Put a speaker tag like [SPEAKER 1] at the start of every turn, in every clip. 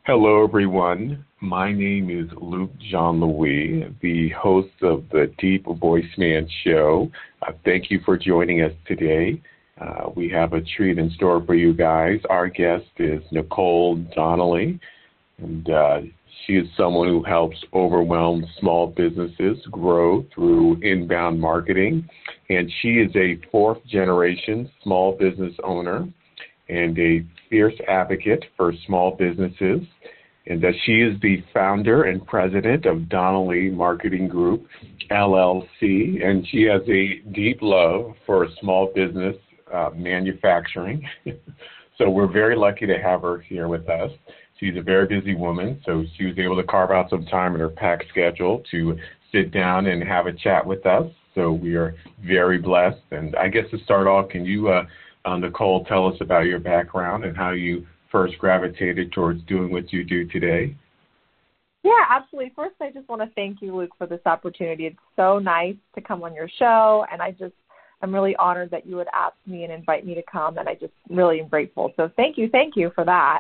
[SPEAKER 1] Hello, everyone. My name is Luke Jean Louis, the host of the Deep Voice Man Show. Thank you for joining us today. We have a treat in store for you guys. Our guest is Nicole Donnelly, and she is someone who helps overwhelmed small businesses grow through inbound marketing. And she is a fourth-generation small business owner and a fierce advocate for small businesses, and that she is the founder and president of Donnelly Marketing Group, LLC, and she has a deep love for small business manufacturing. So we're very lucky to have her here with us. She's a very busy woman, so she was able to carve out some time in her packed schedule to sit down and have a chat with us. So we are very blessed. And I guess to start off, can you, Nicole, tell us about your background and how you first gravitated towards doing what you do today?
[SPEAKER 2] Yeah, absolutely. First, I just want to thank you, Luke, for this opportunity. It's so nice to come on your show, and I'm really honored that you would ask me and invite me to come, and I just really am grateful. So thank you for that.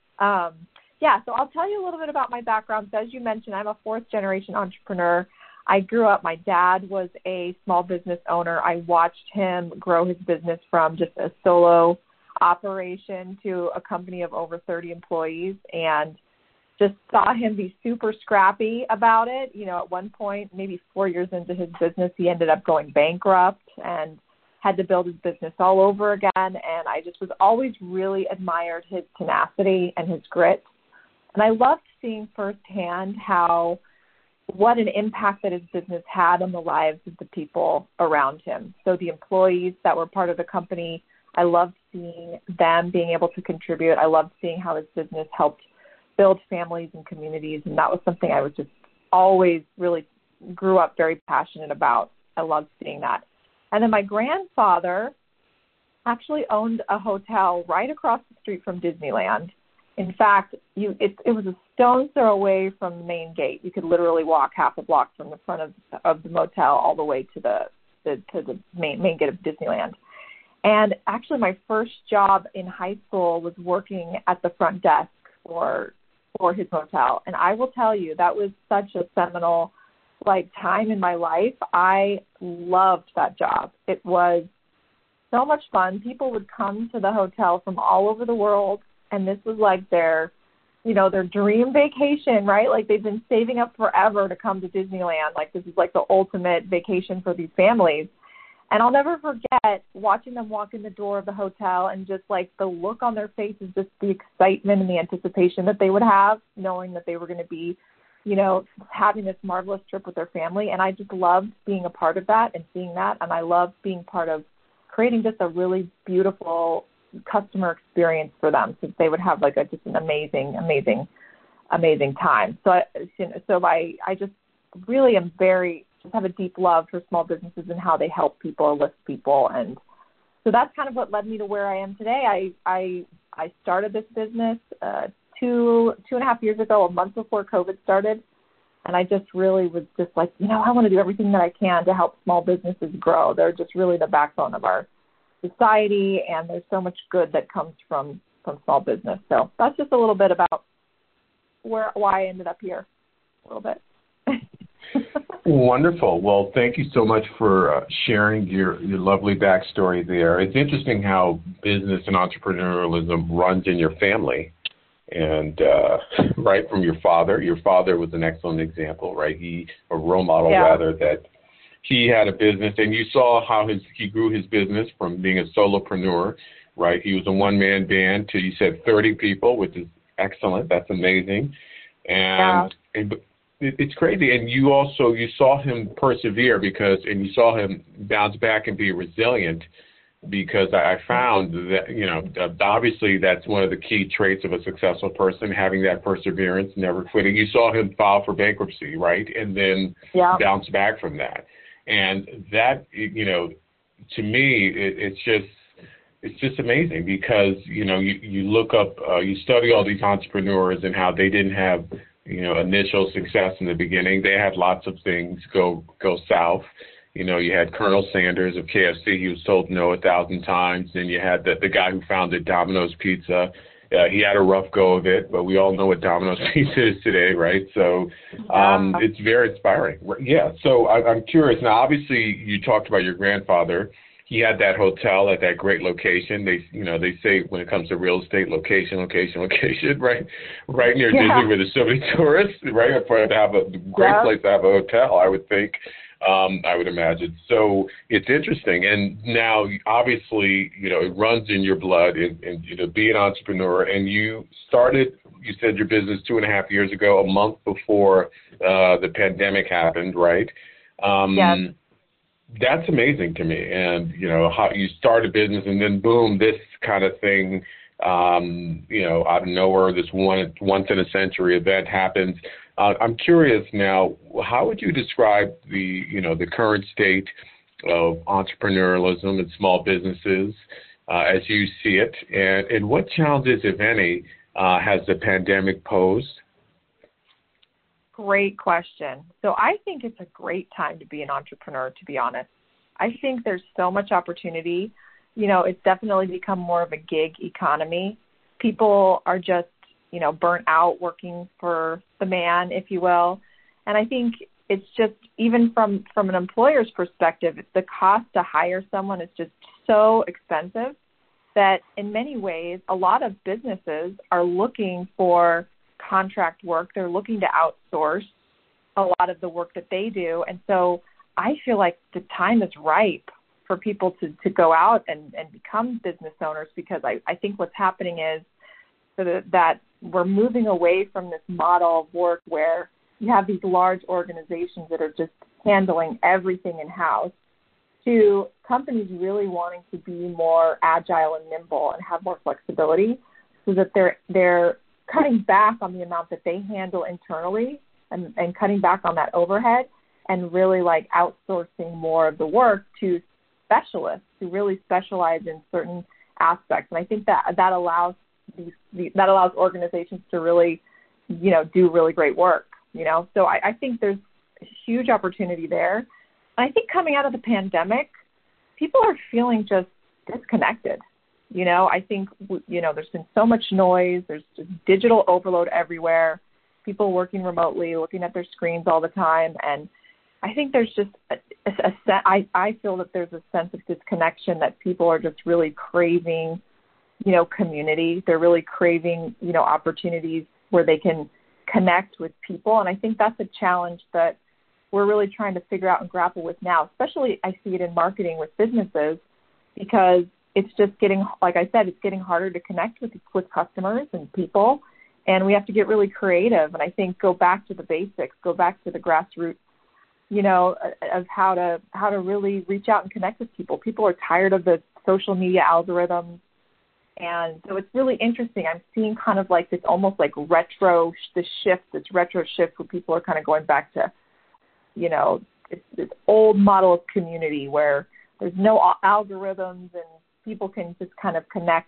[SPEAKER 2] So I'll tell you a little bit about my background. So as you mentioned, I'm a fourth-generation entrepreneur. I grew up, my dad was a small business owner. I watched him grow his business from just a solo operation to a company of over 30 employees, and just saw him be super scrappy about it. You know, at one point, maybe 4 years into his business, he ended up going bankrupt and had to build his business all over again. And I just was always really admired his tenacity and his grit. And I loved seeing firsthand what an impact that his business had on the lives of the people around him. So the employees that were part of the company, I loved seeing them being able to contribute. I loved seeing how his business helped build families and communities, and that was something I was just always really grew up very passionate about. I loved seeing that. And then my grandfather actually owned a hotel right across the street from Disneyland. In fact, it was a stone's throw away from the main gate. You could literally walk half a block from the front of the motel all the way to the main gate of Disneyland. And actually, my first job in high school was working at the front desk for his motel. And I will tell you, that was such a seminal time in my life. I loved that job. It was so much fun. People would come to the hotel from all over the world, and this was like their dream vacation, right? Like they've been saving up forever to come to Disneyland. Like this is like the ultimate vacation for these families. And I'll never forget watching them walk in the door of the hotel and just like the look on their faces, just the excitement and the anticipation that they would have, knowing that they were going to be, having this marvelous trip with their family. And I just loved being a part of that and seeing that. And I loved being part of creating just a really beautiful customer experience for them, since they would have just an amazing time. So I just really am have a deep love for small businesses and how they help people, lift people. And so that's kind of what led me to where I am today. I started this business 2.5 years ago, a month before COVID started. And I just really was just like, I want to do everything that I can to help small businesses grow. They're just really the backbone of our society, and there's so much good that comes from small business. So that's just a little bit about why I ended up here, a little bit.
[SPEAKER 1] Wonderful. Well, thank you so much for sharing your lovely backstory there. It's interesting how business and entrepreneurialism runs in your family, and right from your father. Your father was an excellent example, right? A role model, rather, that he had a business, and you saw how he grew his business from being a solopreneur, right? He was a one-man band to, you said, 30 people, which is excellent. That's amazing. And it's crazy. And you saw him persevere and you saw him bounce back and be resilient, because I found that, obviously that's one of the key traits of a successful person, having that perseverance, never quitting. You saw him file for bankruptcy, right? And then bounce back from that. And that, to me, it's just amazing, because, you look up, you study all these entrepreneurs and how they didn't have, initial success in the beginning. They had lots of things go south. You had Colonel Sanders of KFC. He was told no 1,000 times. Then you had the guy who founded Domino's Pizza. he had a rough go of it, but we all know what Domino's Pizza is today, right? So it's very inspiring. Yeah, so I'm curious. Now, obviously, you talked about your grandfather. He had that hotel at that great location. They say when it comes to real estate, location, right? Right near Disney where there's so many tourists, right? For to have a great place to have a hotel, I would think. I would imagine. So it's interesting. And now, obviously, it runs in your blood and be an entrepreneur. And you said your business 2.5 years ago, a month before the pandemic happened, right?
[SPEAKER 2] Yes.
[SPEAKER 1] That's amazing to me. And, how you start a business and then boom, this kind of thing, out of nowhere, this once in a century event happens. I'm curious now, how would you describe the current state of entrepreneurialism and small businesses as you see it? And what challenges, if any, has the pandemic posed?
[SPEAKER 2] Great question. So I think it's a great time to be an entrepreneur, to be honest. I think there's so much opportunity. It's definitely become more of a gig economy. People are just, burnt out working for the man, if you will. And I think it's just, even from an employer's perspective, the cost to hire someone is just so expensive that in many ways, a lot of businesses are looking for contract work. They're looking to outsource a lot of the work that they do. And so I feel like the time is ripe for people to go out and become business owners, because I think what's happening is that we're moving away from this model of work where you have these large organizations that are just handling everything in-house, to companies really wanting to be more agile and nimble and have more flexibility, so that they're cutting back on the amount that they handle internally and cutting back on that overhead, and really like outsourcing more of the work to specialists who really specialize in certain aspects. And I think that allows organizations to really, do really great work, So I think there's a huge opportunity there. And I think coming out of the pandemic, people are feeling just disconnected. I think, there's been so much noise. There's just digital overload everywhere. People working remotely, looking at their screens all the time. And I think there's just I feel that there's a sense of disconnection, that people are just really craving, community. They're really craving, opportunities where they can connect with people. And I think that's a challenge that we're really trying to figure out and grapple with now, especially I see it in marketing with businesses, because it's just getting, like I said, it's getting harder to connect with customers and people. And we have to get really creative. And I think go back to the basics, go back to the grassroots, of how to really reach out and connect with people. People are tired of the social media algorithms. And so it's really interesting. I'm seeing kind of like this almost like this retro shift where people are kind of going back to, this old model of community where there's no algorithms and people can just kind of connect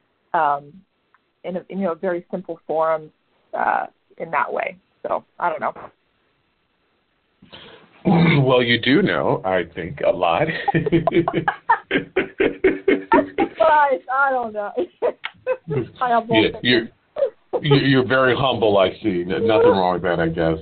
[SPEAKER 2] in a very simple forum in that way. So I don't know.
[SPEAKER 1] Well, you do know, I think, a lot.
[SPEAKER 2] I don't know.
[SPEAKER 1] You're very humble, I see. Nothing wrong with that, I guess.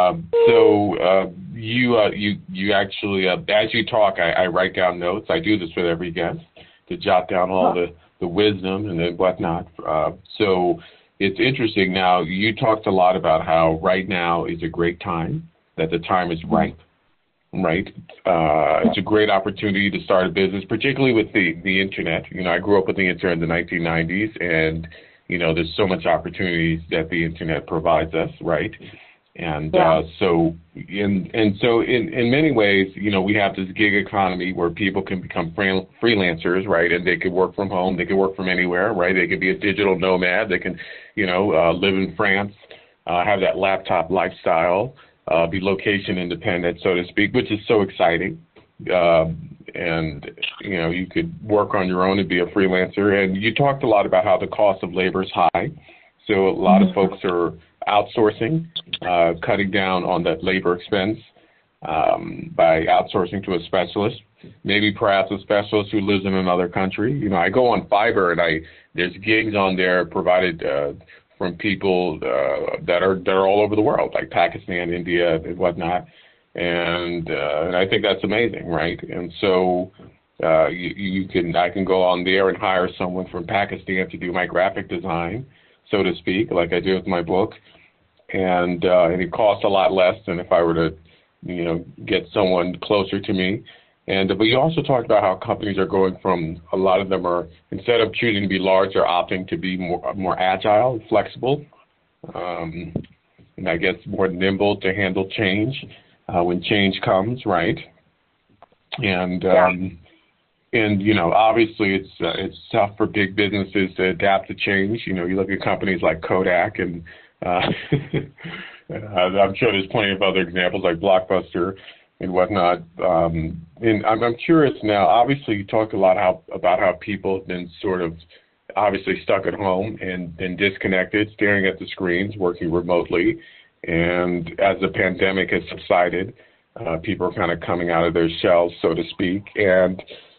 [SPEAKER 1] You actually, as you talk, I write down notes. I do this with every guest to jot down all the wisdom and then whatnot. So it's interesting. Now, you talked a lot about how right now is a great time, that the time is ripe. Right. It's a great opportunity to start a business, particularly with the Internet. I grew up with the Internet in the 1990s, and, there's so much opportunities that the Internet provides us, right? And so in many ways, we have this gig economy where people can become freelancers, right? And they could work from home. They could work from anywhere, right? They could be a digital nomad. They can, live in France, have that laptop lifestyle. Be location independent, so to speak, which is so exciting. And, you could work on your own and be a freelancer. And you talked a lot about how the cost of labor is high. So a lot of folks are outsourcing, cutting down on that labor expense. by outsourcing to a specialist, maybe perhaps a specialist who lives in another country. You know, I go on Fiverr and there's gigs on there provided from people that are all over the world, like Pakistan, India, and whatnot. And I think that's amazing, right? And so I can go on there and hire someone from Pakistan to do my graphic design, so to speak, like I do with my book, and it costs a lot less than if I were to, get someone closer to me. But you also talked about how companies are going from, a lot of them are, instead of choosing to be large, they're opting to be more agile, flexible, and I guess more nimble to handle change when change comes, right? And obviously it's tough for big businesses to adapt to change. You look at companies like Kodak, and I'm sure there's plenty of other examples like Blockbuster and whatnot. And I'm curious now, obviously you talked a lot about how people have been sort of obviously stuck at home and been disconnected, staring at the screens, working remotely. And as the pandemic has subsided, people are kind of coming out of their shells, so to speak. And,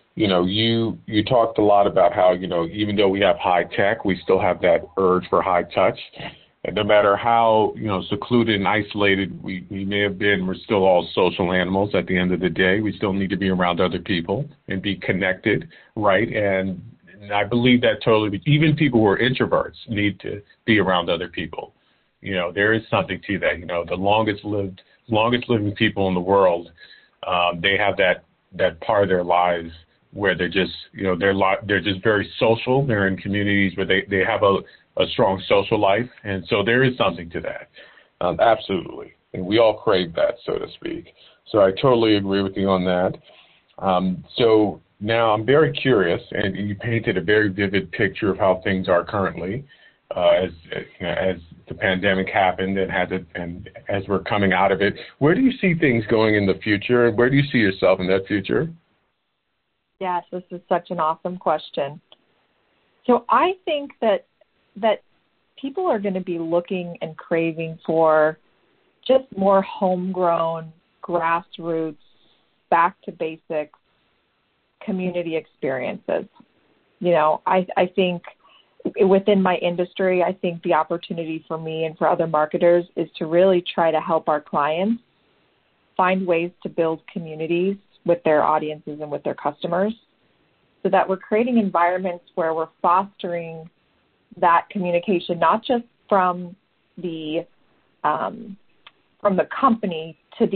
[SPEAKER 1] you talked a lot about how, even though we have high tech, we still have that urge for high touch. And no matter how, secluded and isolated we may have been, we're still all social animals at the end of the day. We still need to be around other people and be connected, right? And I believe that totally. Even people who are introverts need to be around other people. There is something to that. The longest living people in the world, they have that part of their lives where they're just, they're just very social. They're in communities where they have a strong social life. And so there is something to that. Absolutely. And we all crave that, so to speak. So I totally agree with you on that. So now I'm very curious, and you painted a very vivid picture of how things are currently as the pandemic happened and as we're coming out of it. Where do you see things going in the future? Where do you see yourself in that future?
[SPEAKER 2] Yes, this is such an awesome question. So I think that people are going to be looking and craving for just more homegrown, grassroots, back to basics community experiences. I think within my industry, I think the opportunity for me and for other marketers is to really try to help our clients find ways to build communities with their audiences and with their customers, so that we're creating environments where we're fostering that communication, not just from the company to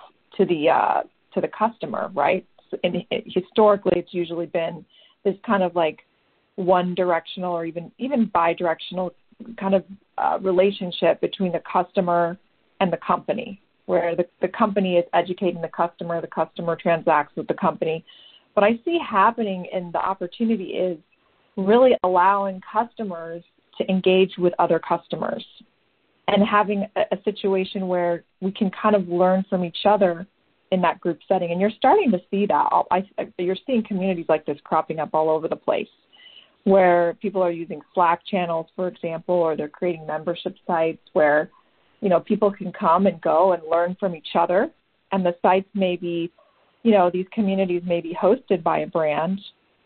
[SPEAKER 2] the customer, right? And historically, it's usually been this kind of like one directional or even bi-directional kind of relationship between the customer and the company, where the company is educating the customer transacts with the company. What I see happening in the opportunity is really allowing customers to engage with other customers and having a situation where we can kind of learn from each other in that group setting. And you're starting to see that. You're seeing communities like this cropping up all over the place, where people are using Slack channels, for example, or they're creating membership sites where, people can come and go and learn from each other. And the sites may be, these communities may be hosted by a brand,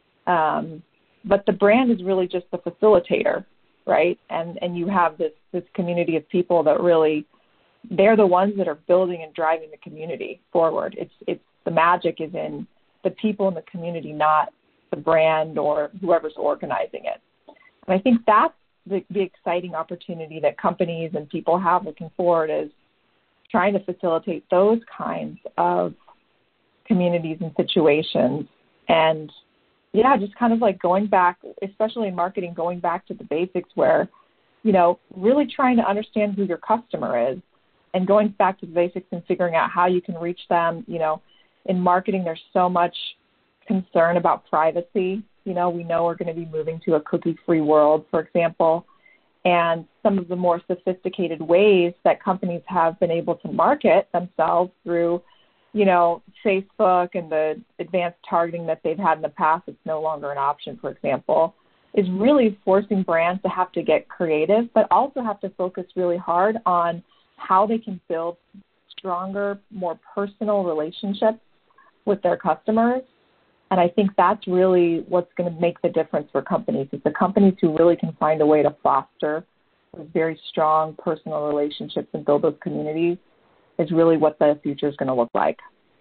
[SPEAKER 2] but the brand is really just the facilitator, right? And you have this community of people that really, they're the ones that are building and driving the community forward. It's the magic is in the people in the community, not the brand or whoever's organizing it. And I think that's the exciting opportunity that companies and people have looking forward, is trying to facilitate those kinds of communities and situations. And just kind of like going back, especially in marketing, going back to the basics where, really trying to understand who your customer is and going back to the basics and figuring out how you can reach them. In marketing, there's so much concern about privacy. We know we're going to be moving to a cookie-free world, for example, and some of the more sophisticated ways that companies have been able to market themselves through, Facebook and the advanced targeting that they've had in the past, it's no longer an option, for example, is really forcing brands to have to get creative, but also have to focus really hard on how they can build stronger, more personal relationships with their customers. And I think that's really what's going to make the difference for companies. It's the companies who really can find a way to foster those very strong personal relationships and build those communities is really what the future is going to look like.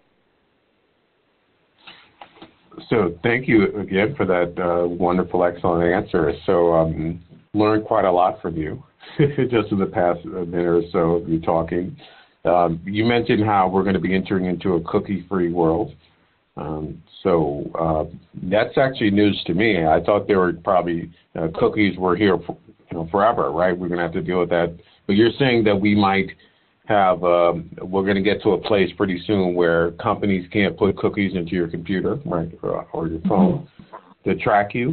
[SPEAKER 1] So thank you again for that wonderful, excellent answer. So learned quite a lot from you just in the past minute or so of you talking. You mentioned how we're going to be entering into a cookie-free world. So that's actually news to me. I thought there were probably cookies were here for, forever, right? We're going to have to deal with that. But you're saying that we might have, we're going to get to a place pretty soon where companies can't put cookies into your computer, right, or your phone to track you.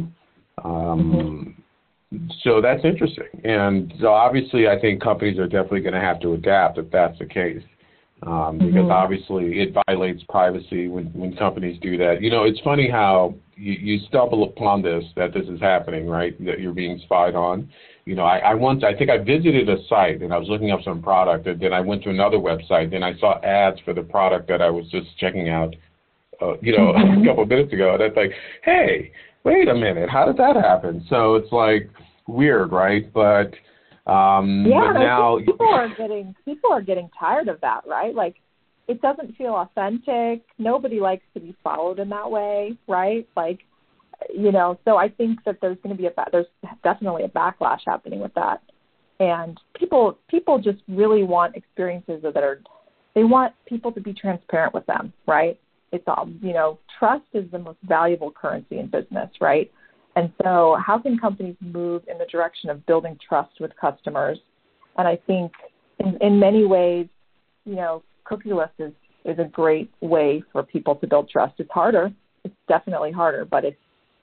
[SPEAKER 1] So that's interesting. And so obviously I think companies are definitely going to have to adapt if that's the case. Because obviously it violates privacy when companies do that. It's funny how you stumble upon that this is happening, right, that you're being spied on. I think I visited a site and I was looking up some product, and then I went to another website, then I saw ads for the product that I was just checking out, a couple of minutes ago. And it's like, hey, wait a minute, how did that happen? So it's like weird, right? But
[SPEAKER 2] but
[SPEAKER 1] now
[SPEAKER 2] I think people are getting tired of that, right? Like, it doesn't feel authentic. Nobody likes to be followed in that way, right? Like, so I think that there's going to be there's definitely a backlash happening with that, and people just really want experiences they want people to be transparent with them, right? It's all, trust is the most valuable currency in business, right? And so how can companies move in the direction of building trust with customers? And I think in many ways, cookieless is a great way for people to build trust. It's harder. It's definitely harder, but it's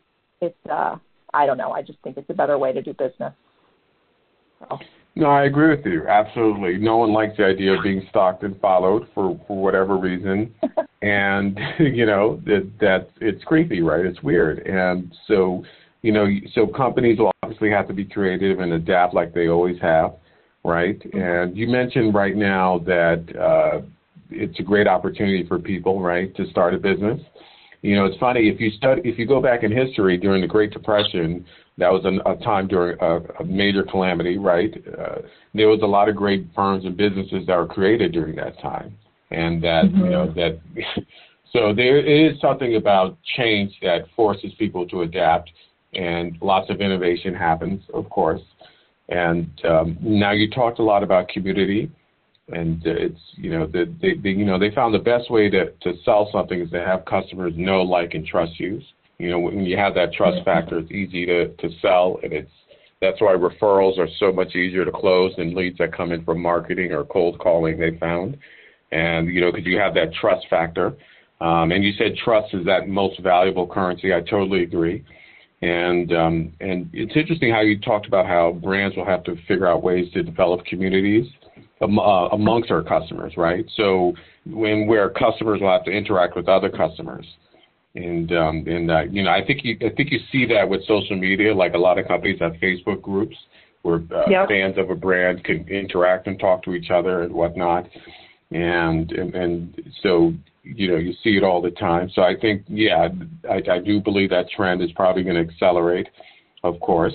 [SPEAKER 2] I don't know. I just think it's a better way to do business. So.
[SPEAKER 1] No, I agree with you. Absolutely. No one likes the idea of being stalked and followed for whatever reason. And, that it's creepy, right? It's weird. And so, so companies will obviously have to be creative and adapt like they always have, right? And you mentioned right now that it's a great opportunity for people, right, to start a business. It's funny, if you go back in history during the Great Depression, that was a time during a major calamity, right? There was a lot of great firms and businesses that were created during that time. And that, so there is something about change that forces people to adapt, and lots of innovation happens, of course. And now you talked a lot about community. And it's, they found the best way to sell something is to have customers know, like, and trust you. When you have that trust factor, it's easy to sell, and that's why referrals are so much easier to close than leads that come in from marketing or cold calling they found. And, because you have that trust factor. And you said trust is that most valuable currency. I totally agree. And it's interesting how you talked about how brands will have to figure out ways to develop communities amongst our customers, right? So where customers will have to interact with other customers, and I think you see that with social media. Like, a lot of companies have Facebook groups where fans of a brand can interact and talk to each other and whatnot, and so you see it all the time. So I think I do believe that trend is probably going to accelerate, of course,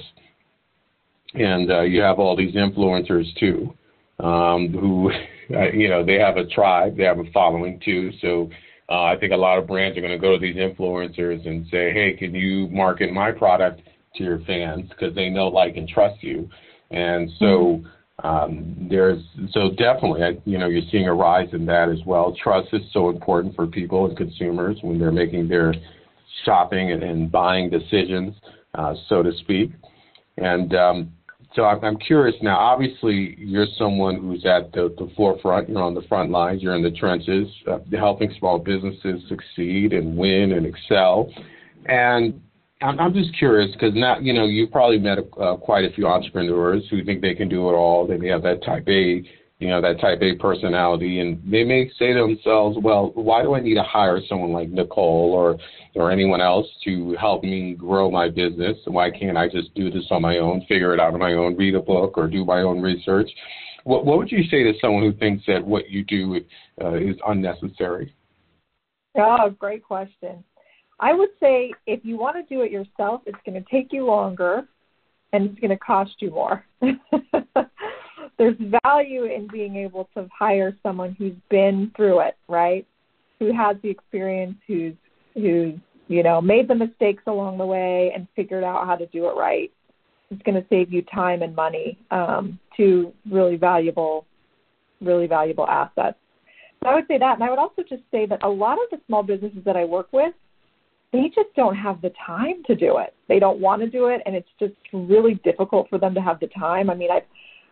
[SPEAKER 1] and you have all these influencers too. Who, they have a tribe, they have a following too. So I think a lot of brands are going to go to these influencers and say, hey, can you market my product to your fans? Because they know, like, and trust you. And so so definitely, you're seeing a rise in that as well. Trust is so important for people and consumers when they're making their shopping and buying decisions, so to speak. And so I'm curious now. Obviously, you're someone who's at the forefront. You're on the front lines. You're in the trenches, helping small businesses succeed and win and excel. And I'm just curious because now, you've probably met quite a few entrepreneurs who think they can do it all. They may have that type A, that type A personality, and they may say to themselves, well, why do I need to hire someone like Nicole or anyone else to help me grow my business? Why can't I just do this on my own, figure it out on my own, read a book or do my own research? What would you say to someone who thinks that what you do is unnecessary?
[SPEAKER 2] Oh, great question. I would say if you want to do it yourself, it's going to take you longer and it's going to cost you more. There's value in being able to hire someone who's been through it, right? Who has the experience, who's made the mistakes along the way and figured out how to do it right. It's going to save you time and money, to really valuable assets. So I would say that. And I would also just say that a lot of the small businesses that I work with, they just don't have the time to do it. They don't want to do it, and it's just really difficult for them to have the time. I mean,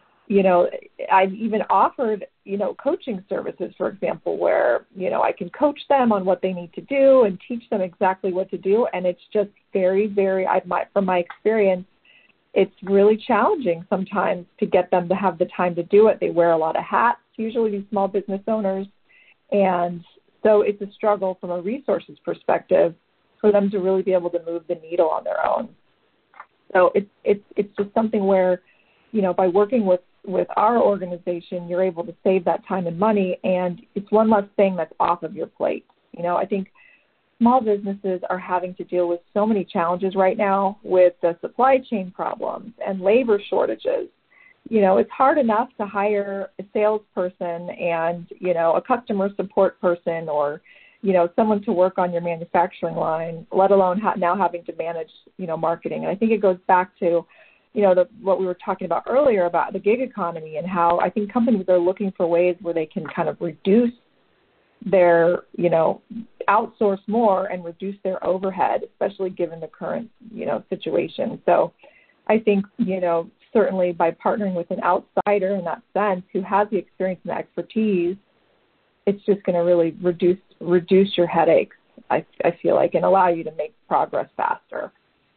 [SPEAKER 2] I've even offered, coaching services, for example, where, I can coach them on what they need to do and teach them exactly what to do. And it's just very, from my experience, it's really challenging sometimes to get them to have the time to do it. They wear a lot of hats, usually these small business owners. And so it's a struggle from a resources perspective for them to really be able to move the needle on their own. So it's just something where, by working with our organization, you're able to save that time and money, and it's one less thing that's off of your plate. I think small businesses are having to deal with so many challenges right now with the supply chain problems and labor shortages. It's hard enough to hire a salesperson and, a customer support person or, someone to work on your manufacturing line, let alone now having to manage, marketing. And I think it goes back to, what we were talking about earlier about the gig economy and how I think companies are looking for ways where they can kind of reduce their, outsource more and reduce their overhead, especially given the current, situation. So I think, certainly by partnering with an outsider in that sense who has the experience and the expertise, it's just going to really reduce your headaches, I feel like, and allow you to make progress faster.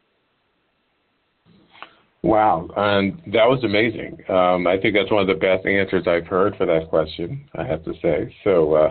[SPEAKER 1] Wow, and that was amazing. I think that's one of the best answers I've heard for that question, I have to say. So,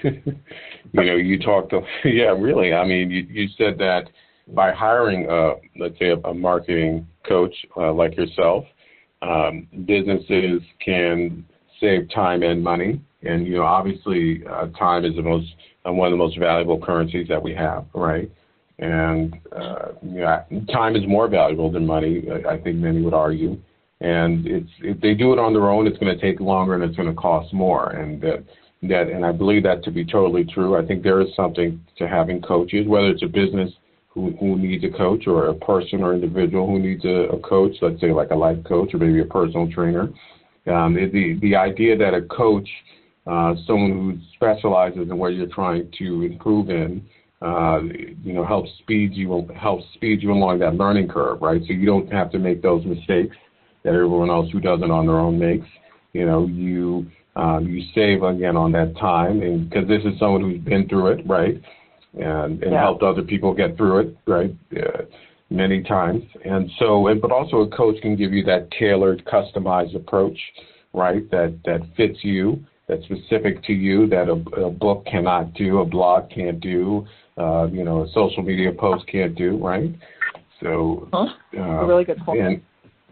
[SPEAKER 1] you talked, really. I mean, you said that by hiring, let's say, a marketing coach like yourself, businesses can save time and money. And, obviously, time is one of the most valuable currencies that we have, right? And time is more valuable than money, I think many would argue. And if they do it on their own, it's going to take longer and it's going to cost more. And and I believe that to be totally true. I think there is something to having coaches, whether it's a business who needs a coach or a person or individual who needs a coach, let's say like a life coach or maybe a personal trainer. The idea that a coach, someone who specializes in what you're trying to improve in, helps speed you along that learning curve, right? So you don't have to make those mistakes that everyone else who does it on their own makes. You save again on that time, and because this is someone who's been through it, right, and helped other people get through it, right, many times. And so, but also a coach can give you that tailored, customized approach, right, that fits you, that's specific to you, that a book cannot do, a blog can't do, a social media post can't do, right? So,
[SPEAKER 2] a really good point.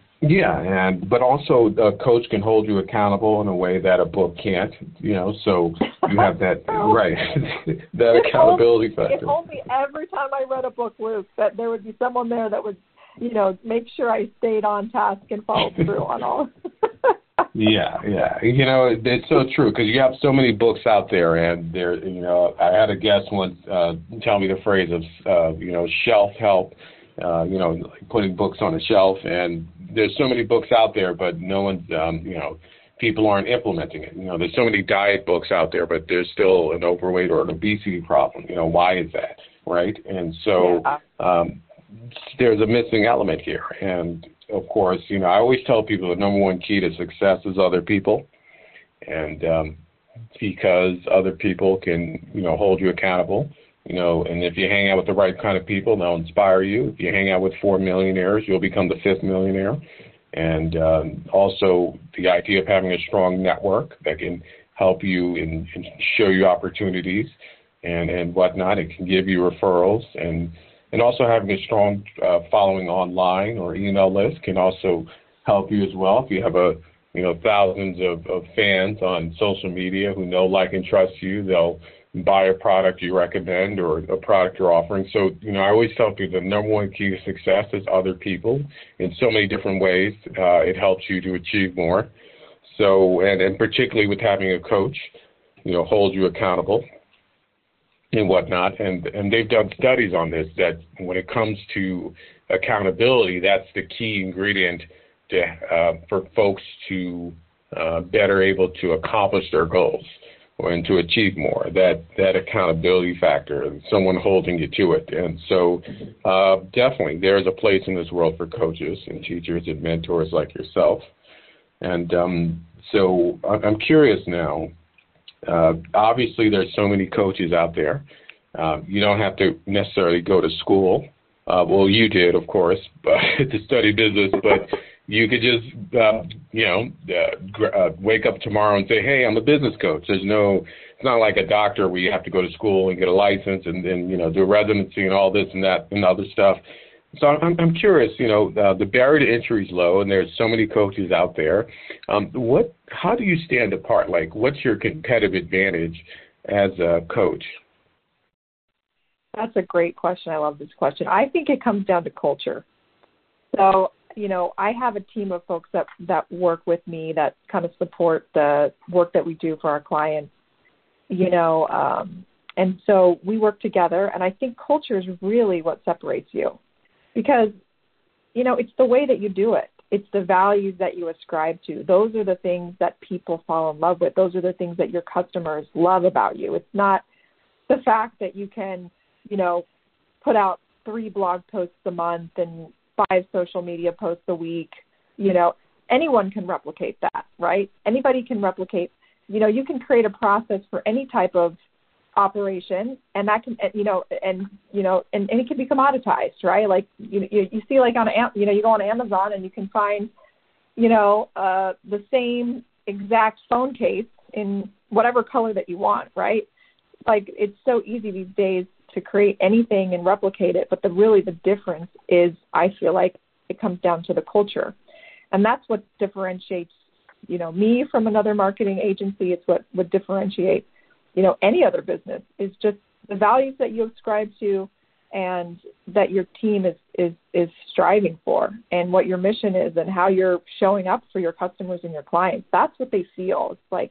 [SPEAKER 1] But also a coach can hold you accountable in a way that a book can't, so you have that, right, that accountability factor.
[SPEAKER 2] It told me every time I read a book, Luke, that there would be someone there that would, make sure I stayed on task and followed through on all.
[SPEAKER 1] Yeah. It's so true because you have so many books out there, and there, I had a guest once tell me the phrase of, shelf help, like putting books on a shelf, and there's so many books out there, but no one's, people aren't implementing it. There's so many diet books out there, but there's still an overweight or an obesity problem. Why is that, right? And so there's a missing element here, and of course, I always tell people the number one key to success is other people. And because other people can, hold you accountable, and if you hang out with the right kind of people, they'll inspire you. If you hang out with 4 millionaires, you'll become the 5th millionaire. And also the idea of having a strong network that can help you and show you opportunities and whatnot. It can give you referrals, and also having a strong following online or email list can also help you as well. If you have a thousands of fans on social media who know, like, and trust you. They'll buy a product you recommend or a product you're offering. So, I always tell people the number one key to success is other people in so many different ways. It helps you to achieve more. So, and particularly with having a coach, hold you accountable and whatnot. And they've done studies on this, that when it comes to accountability, that's the key ingredient for folks to better able to accomplish their goals and to achieve more, that accountability factor, someone holding you to it. And so definitely there's a place in this world for coaches and teachers and mentors like yourself. And so I'm curious now, obviously there's so many coaches out there. You don't have to necessarily go to school. Well, you did, of course, to study business, but you could just, wake up tomorrow and say, hey, I'm a business coach. It's not like a doctor where you have to go to school and get a license and then, do a residency and all this and that and other stuff. So I'm curious, the barrier to entry is low and there's so many coaches out there. How do you stand apart? Like, what's your competitive advantage as a coach?
[SPEAKER 2] That's a great question. I love this question. I think it comes down to culture. So, I have a team of folks that work with me that kind of support the work that we do for our clients, and so we work together, and I think culture is really what separates you because, it's the way that you do it. It's the values that you ascribe to. Those are the things that people fall in love with. Those are the things that your customers love about you. It's not the fact that you can, put out 3 blog posts a month and 5 social media posts a week. Anyone can replicate that, right? Anybody can replicate, you can create a process for any type of operation and that can, and it can be commoditized, right? Like, you see like you go on Amazon and you can find, the same exact phone case in whatever color that you want, right? Like, it's so easy these days to create anything and replicate it. But the difference is, I feel like it comes down to the culture. And that's what differentiates, me from another marketing agency. It's what would differentiate, any other business, is just the values that you ascribe to and that your team is striving for and what your mission is and how you're showing up for your customers and your clients. That's what they feel. It's like,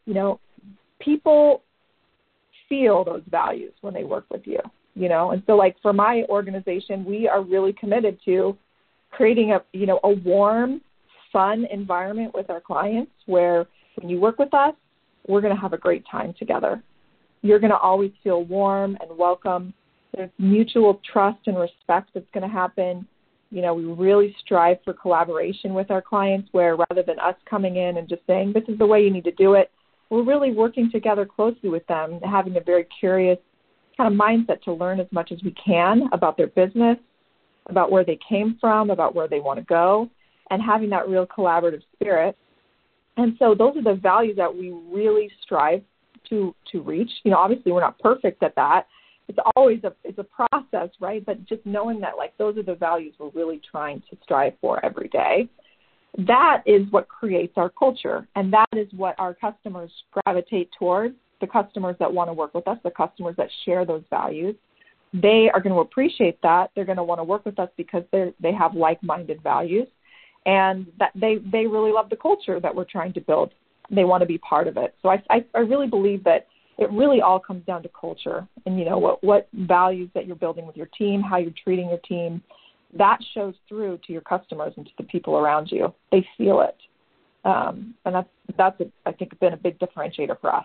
[SPEAKER 2] people feel those values when they work with you, and so like for my organization, we are really committed to creating a warm, fun environment with our clients where when you work with us, we're going to have a great time together. You're going to always feel warm and welcome. There's mutual trust and respect that's going to happen. We really strive for collaboration with our clients where rather than us coming in and just saying, this is the way you need to do it, we're really working together closely with them, having a very curious kind of mindset to learn as much as we can about their business, about where they came from, about where they want to go, and having that real collaborative spirit. And so those are the values that we really strive to reach. Obviously we're not perfect at that. It's always it's a process, right? But just knowing that, like, those are the values we're really trying to strive for every day. That is what creates our culture, and that is what our customers gravitate towards, the customers that want to work with us, the customers that share those values. They are going to appreciate that. They're going to want to work with us because they have like-minded values, and that they really love the culture that we're trying to build. They want to be part of it. So I really believe that it really all comes down to culture and, what values that you're building with your team, how you're treating your team. That shows through to your customers and to the people around you. They feel it. And that's I think, been a big differentiator for us.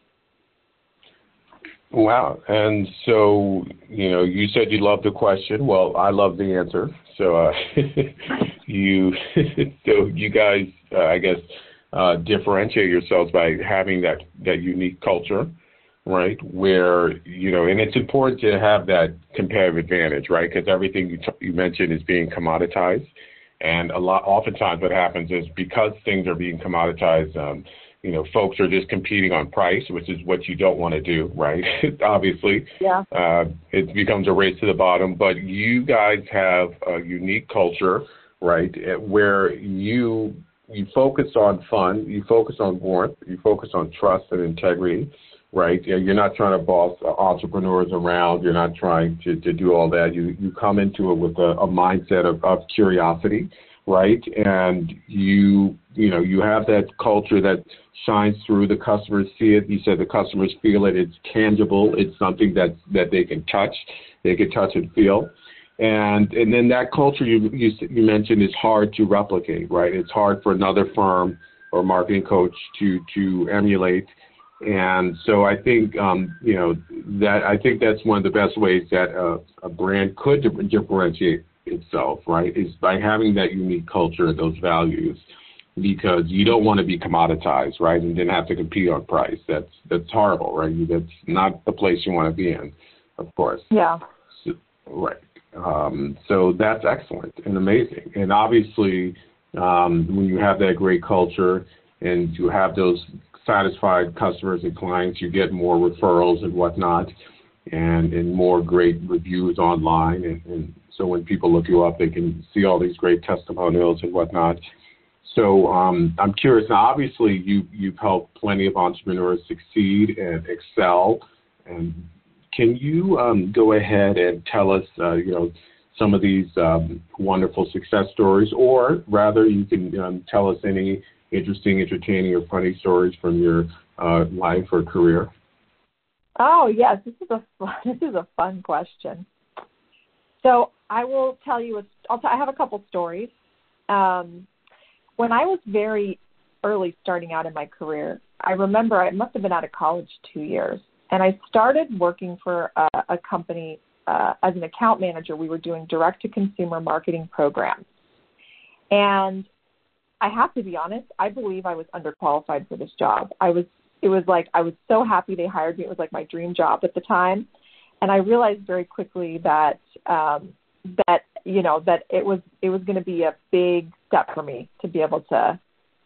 [SPEAKER 1] Wow. And so, you said you loved the question. Well, I love the answer. So you guys, I guess, differentiate yourselves by having that unique culture, right? Where, and it's important to have that competitive advantage, right? Because everything you mentioned is being commoditized. And oftentimes what happens is because things are being commoditized, folks are just competing on price, which is what you don't want to do, right? Obviously, yeah. It becomes a race to the bottom. But you guys have a unique culture, right, where you you focus on fun, you focus on warmth, you focus on trust and integrity, right? You're not trying to boss entrepreneurs around. You're not trying to do all that. You come into it with a mindset of curiosity, right? And you have that culture that shines through. The customers see it. You said the customers feel it. It's tangible. It's something that they can touch. They can touch and feel. And then that culture you mentioned is hard to replicate, right? It's hard for another firm or marketing coach to emulate. And so I think I think that's one of the best ways that a brand could differentiate itself, right? Is by having that unique culture and those values, because you don't want to be commoditized, right? And then have to compete on price. That's horrible, right? That's not the place you want to be in, of course.
[SPEAKER 2] Yeah.
[SPEAKER 1] So, right. So that's excellent and amazing. And obviously, when you have that great culture and you have those satisfied customers and clients, you get more referrals and whatnot, and more great reviews online. And so when people look you up, they can see all these great testimonials and whatnot. So I'm curious. Now, obviously, you've helped plenty of entrepreneurs succeed and excel. And can you go ahead and tell us, some of these wonderful success stories, or rather, you can tell us any interesting, entertaining, or funny stories from your life or career?
[SPEAKER 2] Oh yes, this is a fun question. So I will tell you. I have a couple stories. When I was very early starting out in my career, I remember I must have been out of college 2 years, and I started working for a company as an account manager. We were doing direct-to-consumer marketing programs. And I have to be honest, I believe I was underqualified for this job. I was so happy they hired me. It was like my dream job at the time. And I realized very quickly that it was going to be a big step for me to be able to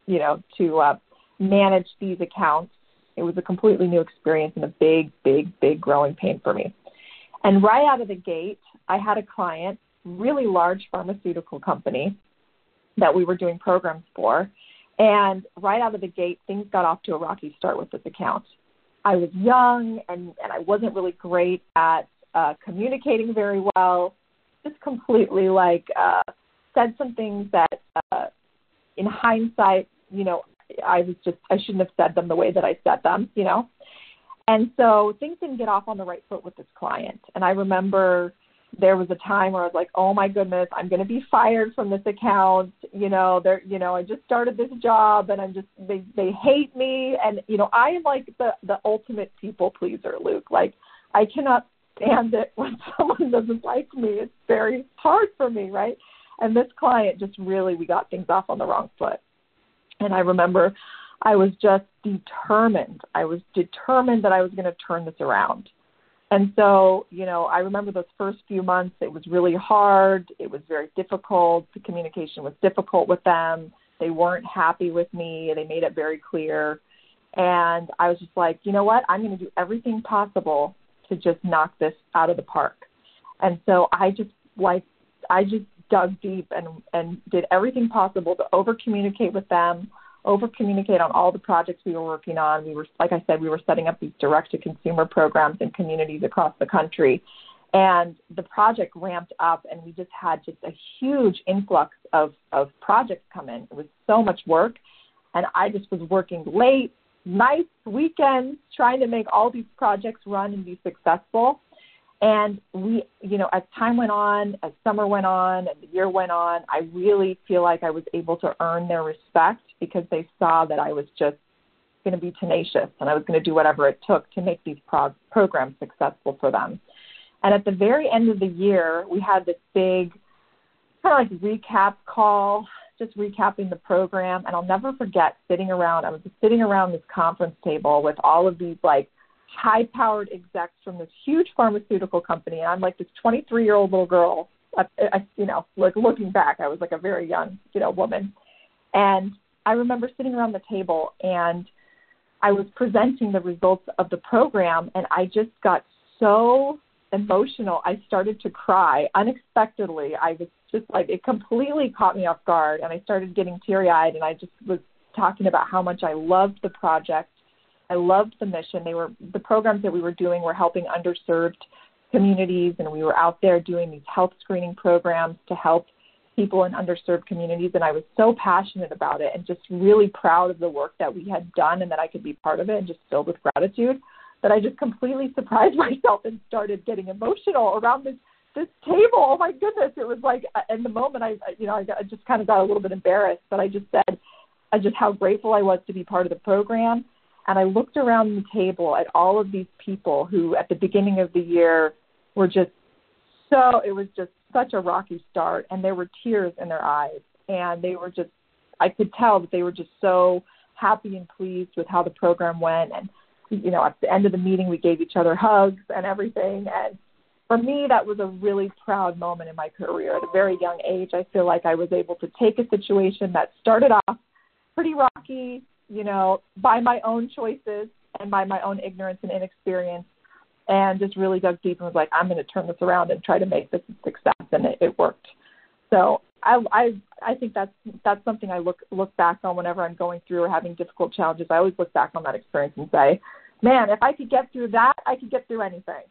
[SPEAKER 2] manage these accounts. It was a completely new experience and a big growing pain for me. And right out of the gate, I had a client, really large pharmaceutical company that we were doing programs for. And right out of the gate, things got off to a rocky start with this account. I was young and I wasn't really great at communicating very well. Just completely said some things that in hindsight, I shouldn't have said them the way that I said them, And so things didn't get off on the right foot with this client. And I remember there was a time where I was like, oh my goodness, I'm going to be fired from this account. I just started this job and they hate me. And, I am like the ultimate people pleaser, Luke. Like, I cannot stand it when someone doesn't like me. It's very hard for me, right? And this client we got things off on the wrong foot. And I remember I was just determined. I was determined that I was going to turn this around. And so, I remember those first few months, it was really hard. It was very difficult. The communication was difficult with them. They weren't happy with me. They made it very clear. And I was just like, you know what? I'm going to do everything possible to just knock this out of the park. And so I just dug deep and did everything possible to over-communicate with them, over-communicate on all the projects we were working on. We were, like I said, we were setting up these direct-to-consumer programs in communities across the country. And the project ramped up, and we just had a huge influx of projects come in. It was so much work, and I just was working late, nights, weekends, trying to make all these projects run and be successful. And we, as time went on, as summer went on, and the year went on, I really feel like I was able to earn their respect because they saw that I was just going to be tenacious and I was going to do whatever it took to make these programs successful for them. And at the very end of the year, we had this big kind of recap call, just recapping the program. And I'll never forget I was sitting around this conference table with all of these high-powered execs from this huge pharmaceutical company. And I'm like this 23-year-old little girl. Looking back, I was like a very young, woman. And I remember sitting around the table and I was presenting the results of the program, and I just got so emotional. I started to cry unexpectedly. I was just like, it completely caught me off guard, and I started getting teary-eyed, and I just was talking about how much I loved the project. I loved the mission. The programs that we were doing were helping underserved communities, and we were out there doing these health screening programs to help people in underserved communities, and I was so passionate about it and just really proud of the work that we had done and that I could be part of it, and just filled with gratitude that I just completely surprised myself and started getting emotional around this table. Oh my goodness. It was like, in the moment, I just kind of got a little bit embarrassed, but I just said just how grateful I was to be part of the program. And I looked around the table at all of these people who at the beginning of the year were it was just such a rocky start, and there were tears in their eyes, and they were just, I could tell that they were just so happy and pleased with how the program went. And, at the end of the meeting, we gave each other hugs and everything. And for me, that was a really proud moment in my career. At a very young age, I feel like I was able to take a situation that started off pretty rocky, by my own choices and by my own ignorance and inexperience, and just really dug deep and was like, I'm going to turn this around and try to make this a success, and it worked. So I think that's something I look back on whenever I'm going through or having difficult challenges. I always look back on that experience and say, man, if I could get through that, I could get through anything.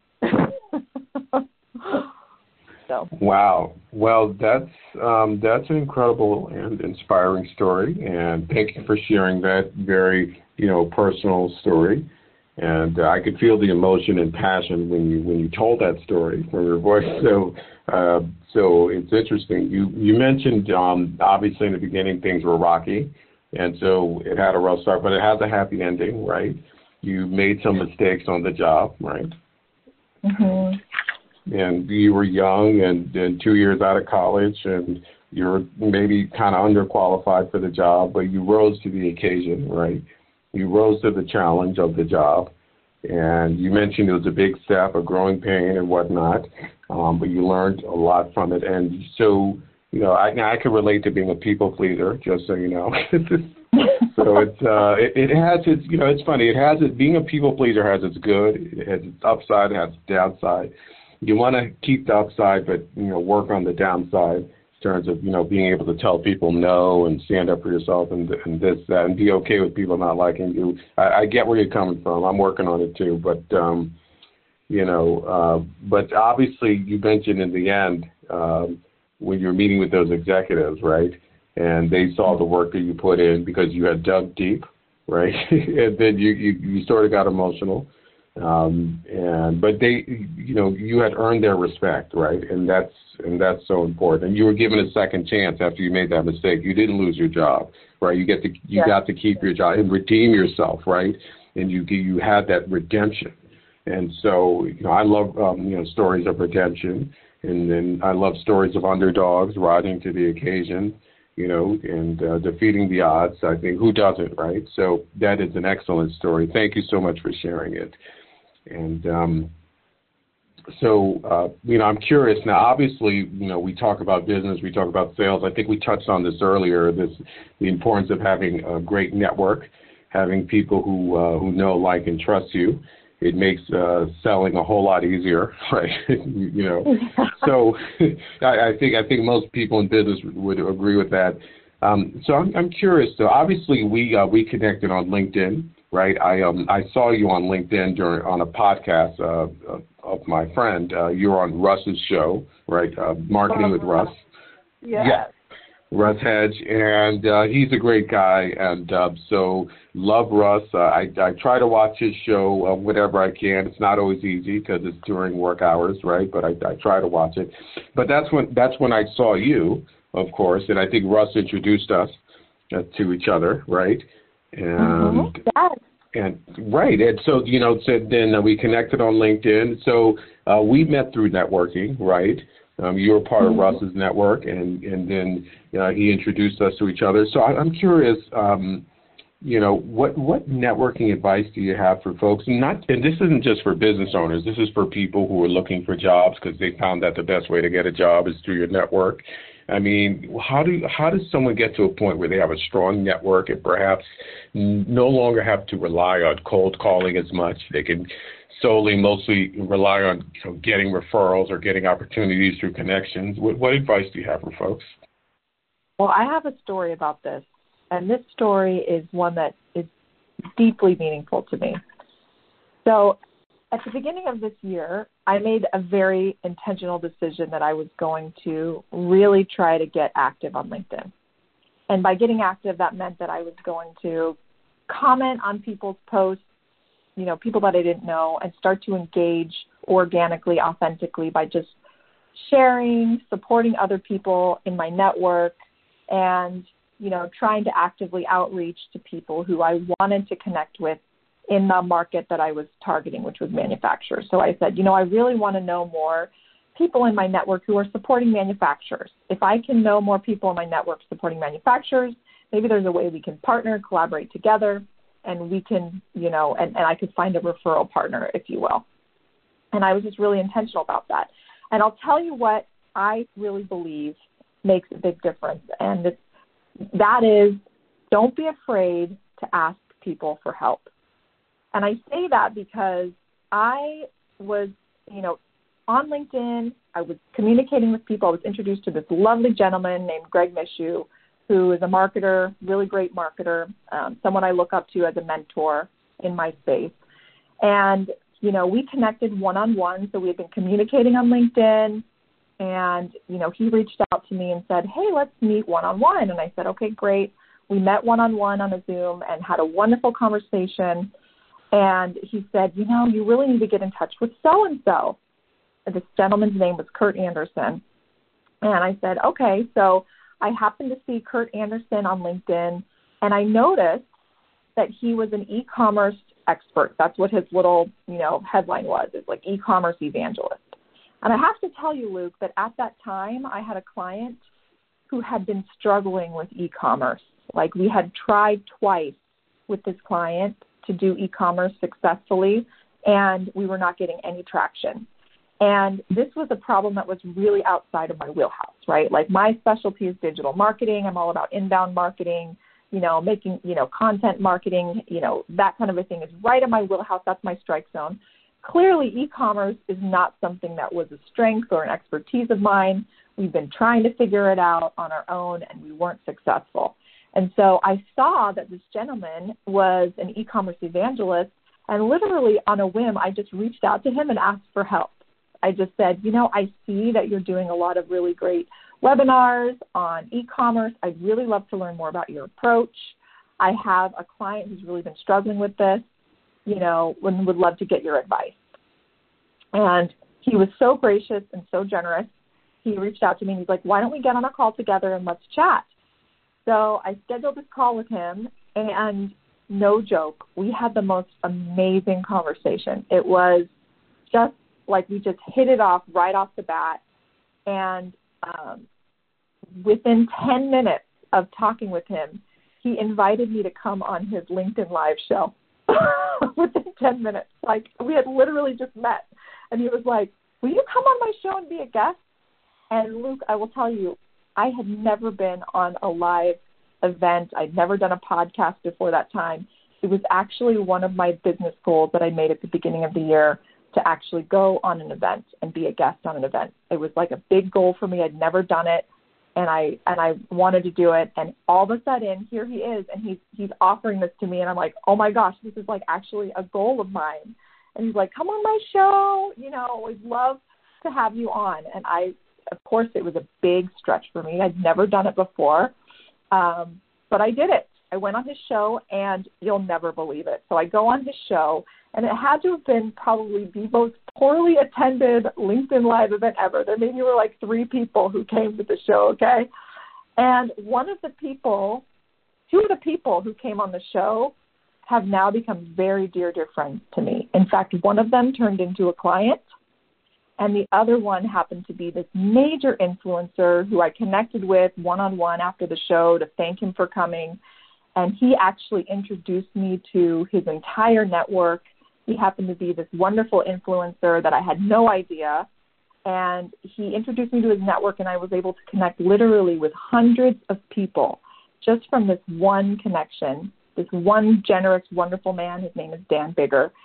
[SPEAKER 2] So.
[SPEAKER 1] Wow. Well, that's an incredible and inspiring story, and thank you for sharing that very personal story. And I could feel the emotion and passion when you told that story from your voice. So it's interesting. You mentioned obviously in the beginning things were rocky, and so it had a rough start, but it has a happy ending, right? You made some mistakes on the job, right?
[SPEAKER 2] Mm-hmm.
[SPEAKER 1] And you were young and 2 years out of college, and you're maybe kind of underqualified for the job, but you rose to the occasion, right? You rose to the challenge of the job, and you mentioned it was a big step, a growing pain and whatnot, but you learned a lot from it. And so, I can relate to being a people pleaser, just so you know. So it has its, it's funny. It has it. Being a people pleaser has its good, it has its upside, it has its downside. You want to keep the upside, but work on the downside in terms of being able to tell people no and stand up for yourself and this, that, and be okay with people not liking you. I get where you're coming from. I'm working on it too, but but obviously you mentioned in the end when you're meeting with those executives, right? And they saw the work that you put in because you had dug deep, right? And then you sort of got emotional. But they, you had earned their respect, right? And that's so important. And you were given a second chance after you made that mistake. You didn't lose your job, right? You got to keep your job and redeem yourself, right? And you had that redemption. And so, I love stories of redemption, and then I love stories of underdogs rising to the occasion, and defeating the odds. I think who doesn't, right? So that is an excellent story. Thank you so much for sharing it. And I'm curious now. Obviously, we talk about business, we talk about sales. I think we touched on this earlier. The importance of having a great network, having people who know, like, and trust you. It makes selling a whole lot easier, right? So I think most people in business would agree with that. So I'm curious though. Obviously, we connected on LinkedIn. Right, I saw you on LinkedIn on a podcast of my friend. You were on Russ's show, right? Marketing with Russ.
[SPEAKER 2] Yes.
[SPEAKER 1] Yeah, Russ Hedge, and he's a great guy. And so love Russ. I try to watch his show whenever I can. It's not always easy because it's during work hours, right? But I try to watch it. But that's when I saw you, of course, and I think Russ introduced us to each other, right? And right, and so then we connected on LinkedIn. So we met through networking, right? You were part of Russ's network, and then he introduced us to each other. So I'm curious, what networking advice do you have for folks? And this isn't just for business owners. This is for people who are looking for jobs because they found that the best way to get a job is through your network. I mean, how does someone get to a point where they have a strong network and perhaps no longer have to rely on cold calling as much? They can solely, mostly rely on getting referrals or getting opportunities through connections. What advice do you have for folks?
[SPEAKER 2] Well, I have a story about this, and this story is one that is deeply meaningful to me. So at the beginning of this year, I made a very intentional decision that I was going to really try to get active on LinkedIn. And by getting active, that meant that I was going to comment on people's posts, people that I didn't know, and start to engage organically, authentically by just sharing, supporting other people in my network, and, trying to actively outreach to people who I wanted to connect with in the market that I was targeting, which was manufacturers. So I said, I really want to know more people in my network who are supporting manufacturers. If I can know more people in my network supporting manufacturers, maybe there's a way we can partner, collaborate together, and we can, and I could find a referral partner, if you will. And I was just really intentional about that. And I'll tell you what I really believe makes a big difference. And that is, don't be afraid to ask people for help. And I say that because I was, on LinkedIn, I was communicating with people. I was introduced to this lovely gentleman named Greg Mishu, who is a marketer, really great marketer, someone I look up to as a mentor in my space. And, we connected one-on-one. So we had been communicating on LinkedIn. And, he reached out to me and said, hey, let's meet one-on-one. And I said, okay, great. We met one-on-one on a Zoom and had a wonderful conversation. And he said, you really need to get in touch with so-and-so. This gentleman's name was Kurt Anderson. And I said, okay. So I happened to see Kurt Anderson on LinkedIn, and I noticed that he was an e-commerce expert. That's what his little, headline was. It's like e-commerce evangelist. And I have to tell you, Luke, that at that time I had a client who had been struggling with e-commerce. Like, we had tried twice with this client to do e-commerce successfully, and we were not getting any traction. And this was a problem that was really outside of my wheelhouse, right? Like, my specialty is digital marketing. I'm all about inbound marketing, making, content marketing, that kind of a thing is right in my wheelhouse. That's my strike zone. Clearly, e-commerce is not something that was a strength or an expertise of mine. We've been trying to figure it out on our own, and we weren't successful. And so I saw that this gentleman was an e-commerce evangelist, and literally on a whim, I just reached out to him and asked for help. I just said, I see that you're doing a lot of really great webinars on e-commerce. I'd really love to learn more about your approach. I have a client who's really been struggling with this, would love to get your advice. And he was so gracious and so generous. He reached out to me and he's like, why don't we get on a call together and let's chat? So I scheduled this call with him, and no joke, we had the most amazing conversation. It was just like we just hit it off right off the bat. And within 10 minutes of talking with him, he invited me to come on his LinkedIn Live show. Within 10 minutes. Like, we had literally just met. And he was like, will you come on my show and be a guest? And Luke, I will tell you, I had never been on a live event. I'd never done a podcast before that time. It was actually one of my business goals that I made at the beginning of the year, to actually go on an event and be a guest on an event. It was like a big goal for me. I'd never done it, and I wanted to do it. And all of a sudden, here he is, and he's offering this to me, and I'm like, oh my gosh, this is like actually a goal of mine. And he's like, come on my show, we'd love to have you on. And of course, it was a big stretch for me. I'd never done it before, but I did it. I went on his show, and you'll never believe it. So I go on his show, and it had to have been probably the most poorly attended LinkedIn Live event ever. There maybe were like 3 people who came to the show, okay? And two of the people who came on the show have now become very dear friends to me. In fact, one of them turned into a client, and the other one happened to be this major influencer who I connected with one-on-one after the show to thank him for coming. And he actually introduced me to his entire network. He happened to be this wonderful influencer that I had no idea. And he introduced me to his network, and I was able to connect literally with hundreds of people just from this one connection, this one generous, wonderful man. His name is Dan Bigger.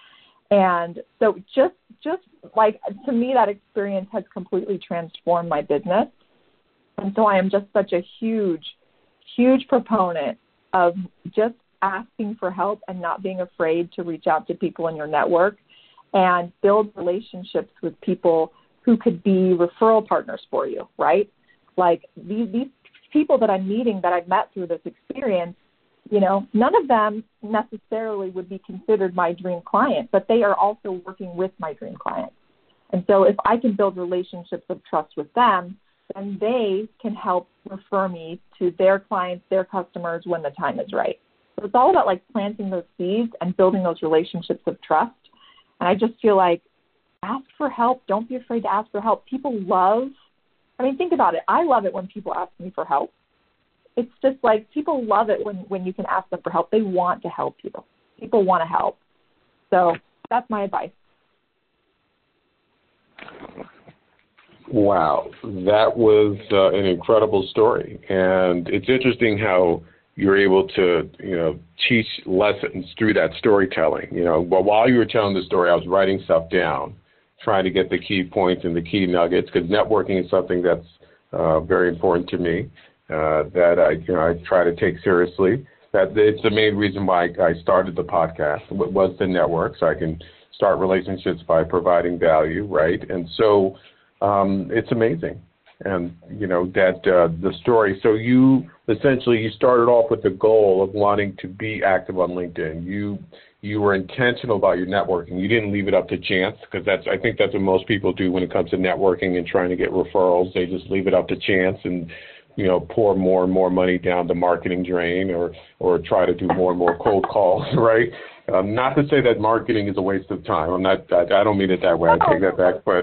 [SPEAKER 2] And so just like, to me, that experience has completely transformed my business. And so I am just such a huge, huge proponent of just asking for help and not being afraid to reach out to people in your network and build relationships with people who could be referral partners for you, right? Like these people that I'm meeting that I've met through this experience, you know, none of them necessarily would be considered my dream client, but they are also working with my dream clients. And so if I can build relationships of trust with them, then they can help refer me to their clients, their customers when the time is right. So it's all about like planting those seeds and building those relationships of trust. And I just feel like ask for help. Don't be afraid to ask for help. People love, I mean, think about it. I love it when people ask me for help. It's just like people love it when you can ask them for help. They want to help you. People want to help. So that's my advice.
[SPEAKER 1] Wow, that was an incredible story. And it's interesting how you're able to, you know, teach lessons through that storytelling. You know, but while you were telling the story, I was writing stuff down, trying to get the key points and the key nuggets, because networking is something that's very important to me, that I try to take seriously. That it's the main reason why I started the podcast, was the network, so I can start relationships by providing value, right? And so it's amazing. And, you know, that the story, so you started off with the goal of wanting to be active on LinkedIn. You were intentional about your networking. You didn't leave it up to chance, because I think that's what most people do when it comes to networking and trying to get referrals. They just leave it up to chance and, you know, pour more and more money down the marketing drain, or try to do more and more cold calls, right? Not to say that marketing is a waste of time. I don't mean it that way. I take that back, but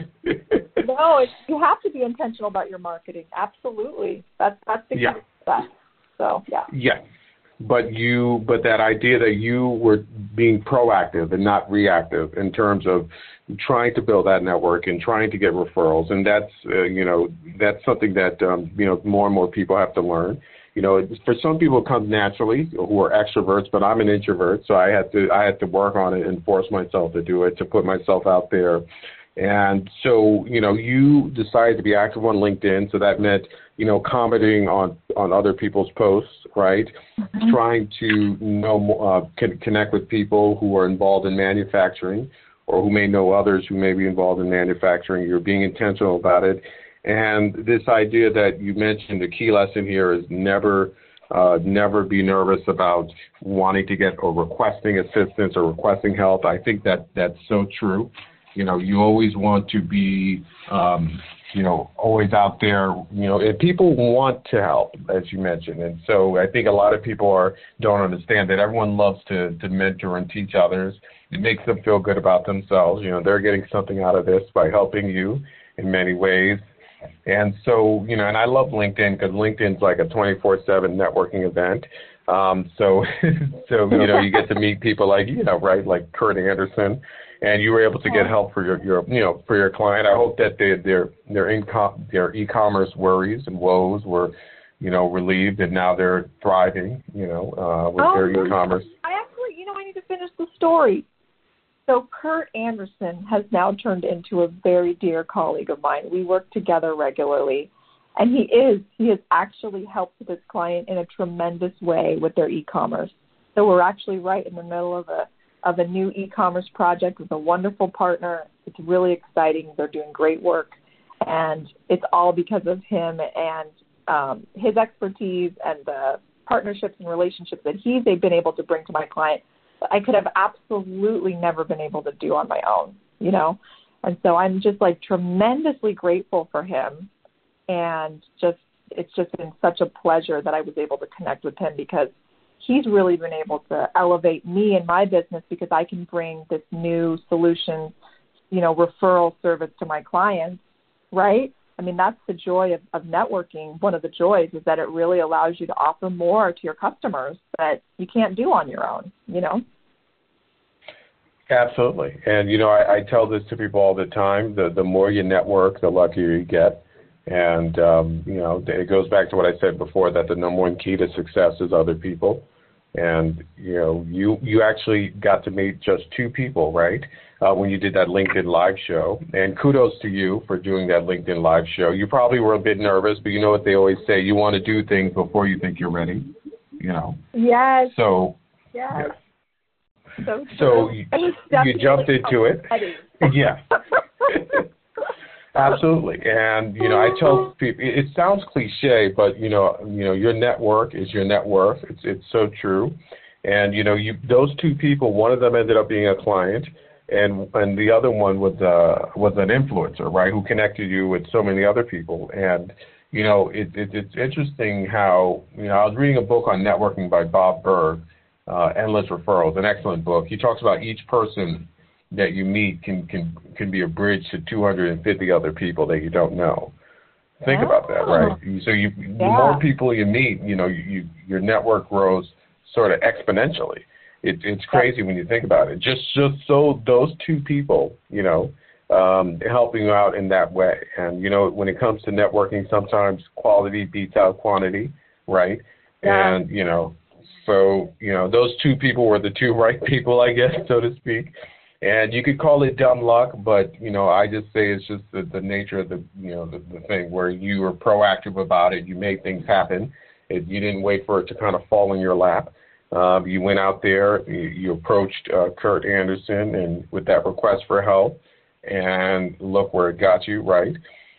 [SPEAKER 2] no, you have to be intentional about your marketing. Absolutely, that's the key to that. So yeah.
[SPEAKER 1] Yeah, but that idea that you were being proactive and not reactive in terms of trying to build that network and trying to get referrals, and that's that's something that more and more people have to learn. You know, for some people it comes naturally, who are extroverts, but I'm an introvert, so I had to work on it and force myself to do it, to put myself out there. And so, you know, you decided to be active on LinkedIn, so that meant, you know, commenting on other people's posts, right? Mm-hmm. Trying to connect with people who are involved in manufacturing, or who may know others who may be involved in manufacturing. You're being intentional about it. And this idea that you mentioned, the key lesson here is never be nervous about wanting to get or requesting assistance or requesting help. I think that's so true. You know, you always want to be, always out there, you know, and people want to help, as you mentioned. And so I think a lot of people don't understand that everyone loves to mentor and teach others. It makes them feel good about themselves. You know, they're getting something out of this by helping you in many ways. And so, you know, and I love LinkedIn, because LinkedIn's like a 24/7 networking event. So you know, you get to meet people like, you know, right, like Kurt Anderson, and you were able to get help for your client. I hope that their e-commerce worries and woes were, you know, relieved, and now they're thriving, you know, with their e-commerce.
[SPEAKER 2] I need to finish the story. So Kurt Anderson has now turned into a very dear colleague of mine. We work together regularly, and he has actually helped this client in a tremendous way with their e-commerce. So we're actually right in the middle of a new e-commerce project with a wonderful partner. It's really exciting. They're doing great work, and it's all because of him and his expertise and the partnerships and relationships that they've been able to bring to my client. I could have absolutely never been able to do on my own, you know? And so I'm just like tremendously grateful for him. And it's just been such a pleasure that I was able to connect with him, because he's really been able to elevate me in my business, because I can bring this new solution, you know, referral service to my clients, right? I mean, that's the joy of networking. One of the joys is that it really allows you to offer more to your customers that you can't do on your own, you know?
[SPEAKER 1] Absolutely. And, you know, I tell this to people all the time, the more you network, the luckier you get. And, you know, it goes back to what I said before, that the number one key to success is other people. And, you actually got to meet just two people, right, when you did that LinkedIn Live show. And kudos to you for doing that LinkedIn Live show. You probably were a bit nervous, but you know what they always say, you want to do things before you think you're ready,
[SPEAKER 2] Yes.
[SPEAKER 1] So,
[SPEAKER 2] yes.
[SPEAKER 1] Yeah. So you jumped into it. Yeah. Absolutely. And, I tell people, it sounds cliche, but, your network is your net worth. It's so true. And, those two people, one of them ended up being a client, and the other one was an influencer, right, who connected you with so many other people. And, it's interesting how, I was reading a book on networking by Bob Berg, Endless Referrals, an excellent book. He talks about each person that you meet can be a bridge to 250 other people that you don't know. Think about that, right? So the more people you meet, your network grows sort of exponentially. It's crazy when you think about it. Just so those two people, helping you out in that way. And, when it comes to networking, sometimes quality beats out quantity, right?
[SPEAKER 2] Yeah.
[SPEAKER 1] And, so, those two people were the two right people, I guess, so to speak. And you could call it dumb luck, but, I just say it's just the nature of the thing where you were proactive about it. You made things happen. You didn't wait for it to kind of fall in your lap. You went out there, you approached Kurt Anderson and with that request for help, and look where it got you, right?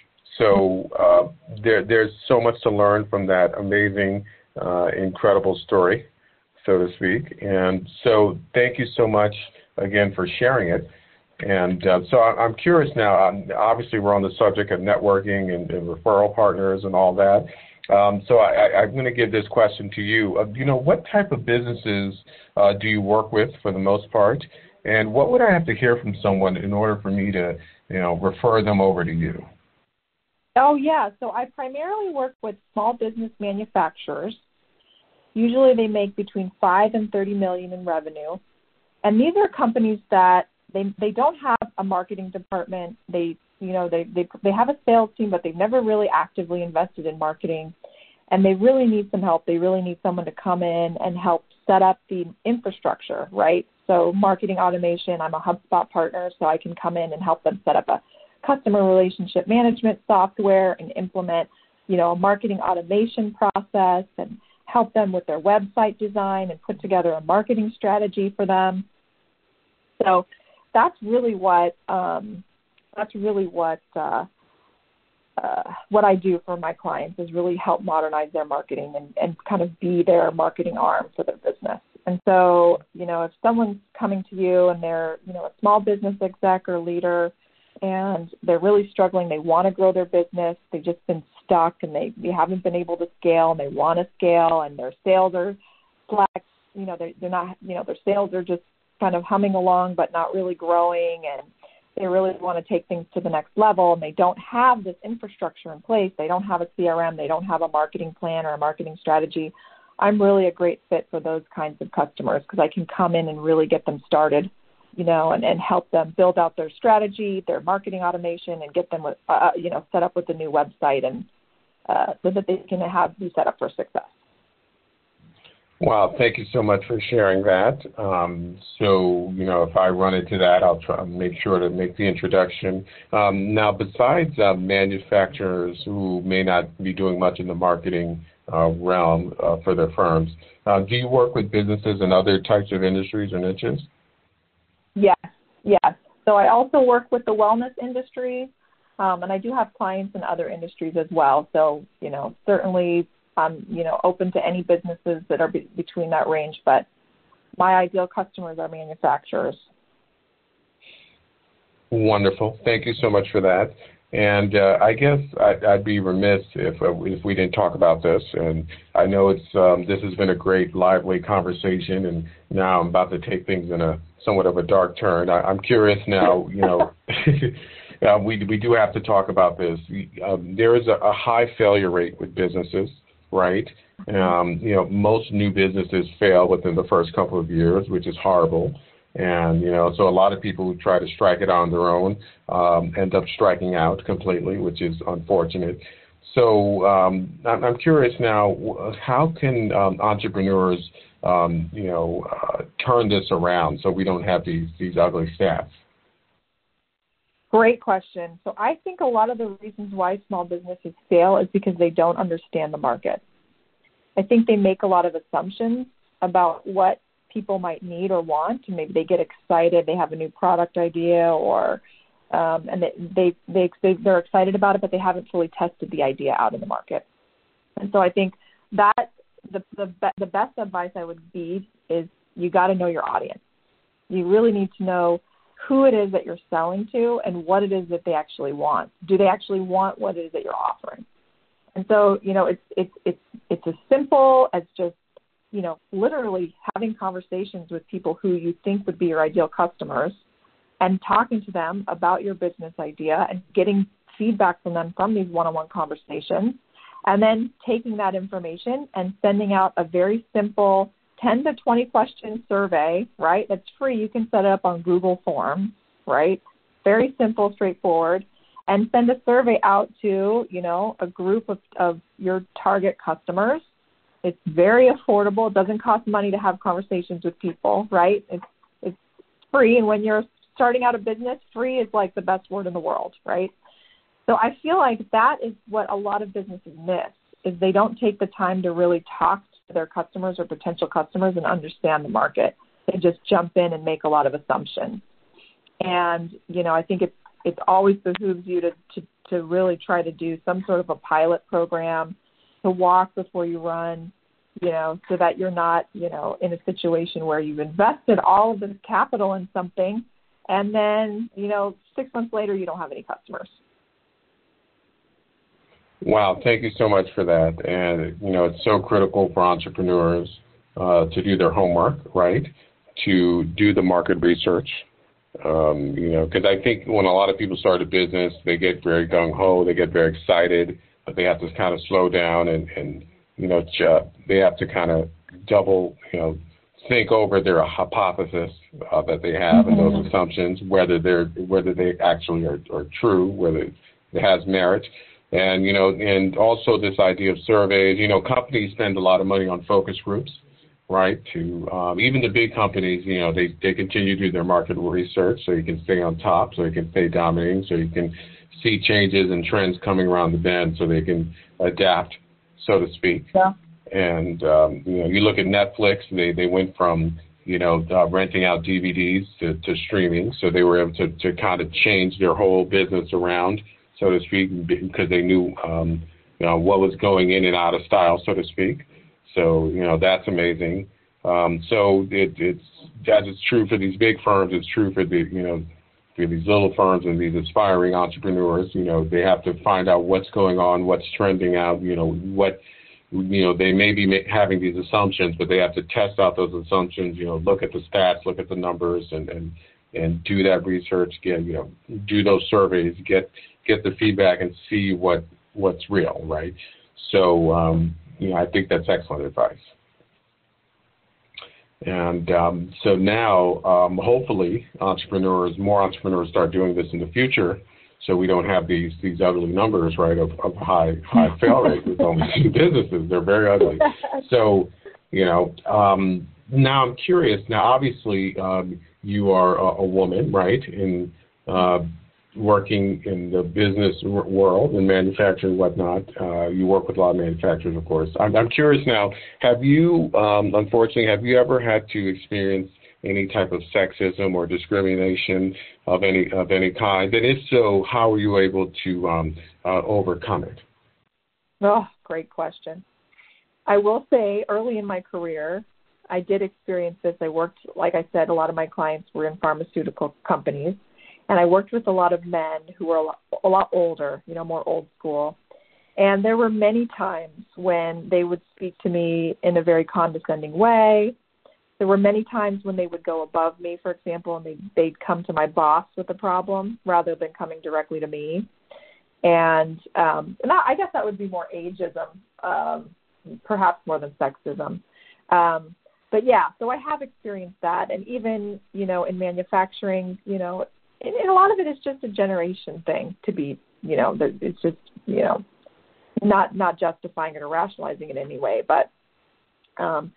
[SPEAKER 1] So there's so much to learn from that amazing, incredible story, so to speak. And so thank you so much again for sharing it. And so I'm curious now, obviously we're on the subject of networking and referral partners and all that. So I'm going to give this question to you. What type of businesses do you work with for the most part? And what would I have to hear from someone in order for me to, refer them over to you?
[SPEAKER 2] Oh, yeah. So I primarily work with small business manufacturers. Usually they make between $5 and $30 million in revenue. And these are companies that they don't have a marketing department. They have a sales team, but they've never really actively invested in marketing. And they really need some help. They really need someone to come in and help set up the infrastructure, right? So marketing automation, I'm a HubSpot partner, so I can come in and help them set up a customer relationship management software and implement, a marketing automation process and help them with their website design and put together a marketing strategy for them. So that's really what I do for my clients is really help modernize their marketing and kind of be their marketing arm for their business. And so, if someone's coming to you and they're, a small business exec or leader and they're really struggling, they want to grow their business, they've just been stuck and they haven't been able to scale and they want to scale and their sales are slack, they're not, their sales are just kind of humming along but not really growing, and they really want to take things to the next level, and they don't have this infrastructure in place. They don't have a CRM. They don't have a marketing plan or a marketing strategy. I'm really a great fit for those kinds of customers because I can come in and really get them started, and help them build out their strategy, their marketing automation, and get them with, set up with the new website and so that they can be set up for success.
[SPEAKER 1] Wow, thank you so much for sharing that. So, if I run into that, I'll try and make sure to make the introduction. Now, besides manufacturers who may not be doing much in the marketing realm for their firms, do you work with businesses in other types of industries or niches?
[SPEAKER 2] Yes. So I also work with the wellness industry, and I do have clients in other industries as well. So, certainly I'm, open to any businesses that are between that range, but my ideal customers are manufacturers. Wonderful.
[SPEAKER 1] Thank you so much for that. And I guess I'd be remiss if we didn't talk about this. And I know this has been a great, lively conversation, and now I'm about to take things in a somewhat of a dark turn. I'm curious now, we do have to talk about this. There is a high failure rate with businesses. Right. Most new businesses fail within the first couple of years, which is horrible. And, so a lot of people who try to strike it on their own end up striking out completely, which is unfortunate. So I'm curious now, how can entrepreneurs turn this around so we don't have these ugly stats?
[SPEAKER 2] Great question. So I think a lot of the reasons why small businesses fail is because they don't understand the market. I think they make a lot of assumptions about what people might need or want, and maybe they get excited, they have a new product idea, or and they're excited about it, but they haven't fully tested the idea out in the market. And so I think that the best advice I would be is you got to know your audience. You really need to know who it is that you're selling to and what it is that they actually want. Do they actually want what it is that you're offering? And so, it's as simple as just, literally having conversations with people who you think would be your ideal customers and talking to them about your business idea and getting feedback from them from these one-on-one conversations, and then taking that information and sending out a very simple 10 to 20 question survey, right? That's free. You can set it up on Google Forms, right? Very simple, straightforward. And send a survey out to, a group of your target customers. It's very affordable. It doesn't cost money to have conversations with people, right? It's free. And when you're starting out a business, free is like the best word in the world, right? So I feel like that is what a lot of businesses miss, is they don't take the time to really talk to their customers or potential customers and understand the market. They just jump in and make a lot of assumptions. And, I think it always behooves you to really try to do some sort of a pilot program, to walk before you run, so that you're not, in a situation where you've invested all of this capital in something and then, 6 months later you don't have any customers.
[SPEAKER 1] Wow, thank you so much for that. And, it's so critical for entrepreneurs to do their homework, right, to do the market research. Because I think when a lot of people start a business, they get very gung-ho, they get very excited, but they have to kind of slow down and they have to kind of double, think over their hypothesis that they have and those assumptions, whether they actually are true, whether it has merit. And, and also this idea of surveys, companies spend a lot of money on focus groups, right? To even the big companies, they continue to do their market research so you can stay on top, so you can stay dominating, so you can see changes and trends coming around the bend so they can adapt, so to speak.
[SPEAKER 2] Yeah.
[SPEAKER 1] And, you look at Netflix, they went from, renting out DVDs to streaming. So they were able to kind of change their whole business around, so to speak, because they knew, what was going in and out of style, so to speak. So, that's amazing. So that is true for these big firms. It's true for for these little firms and these aspiring entrepreneurs. They have to find out what's going on, what's trending out, they may be having these assumptions, but they have to test out those assumptions, look at the stats, look at the numbers and do that research, do those surveys, get the feedback and see what's real, right? So, I think that's excellent advice. And so now, hopefully, more entrepreneurs start doing this in the future, so we don't have these ugly numbers, right, of high fail rate with only two businesses. They're very ugly. So, now I'm curious. Now, obviously, you are a woman, right, in working in the business world and manufacturing and whatnot. You work with a lot of manufacturers, of course. I'm curious now, have you, unfortunately, ever had to experience any type of sexism or discrimination of any kind? And if so, how were you able to overcome it?
[SPEAKER 2] Oh, great question. I will say early in my career, I did experience this. I worked, like I said, a lot of my clients were in pharmaceutical companies. And I worked with a lot of men who were a lot older, more old school. And there were many times when they would speak to me in a very condescending way. There were many times when they would go above me, for example, and they'd come to my boss with a problem rather than coming directly to me. And I guess that would be more ageism, perhaps more than sexism. But yeah, so I have experienced that. And even, in manufacturing, and a lot of it is just a generation thing to be, it's just, not justifying it or rationalizing it in any way. But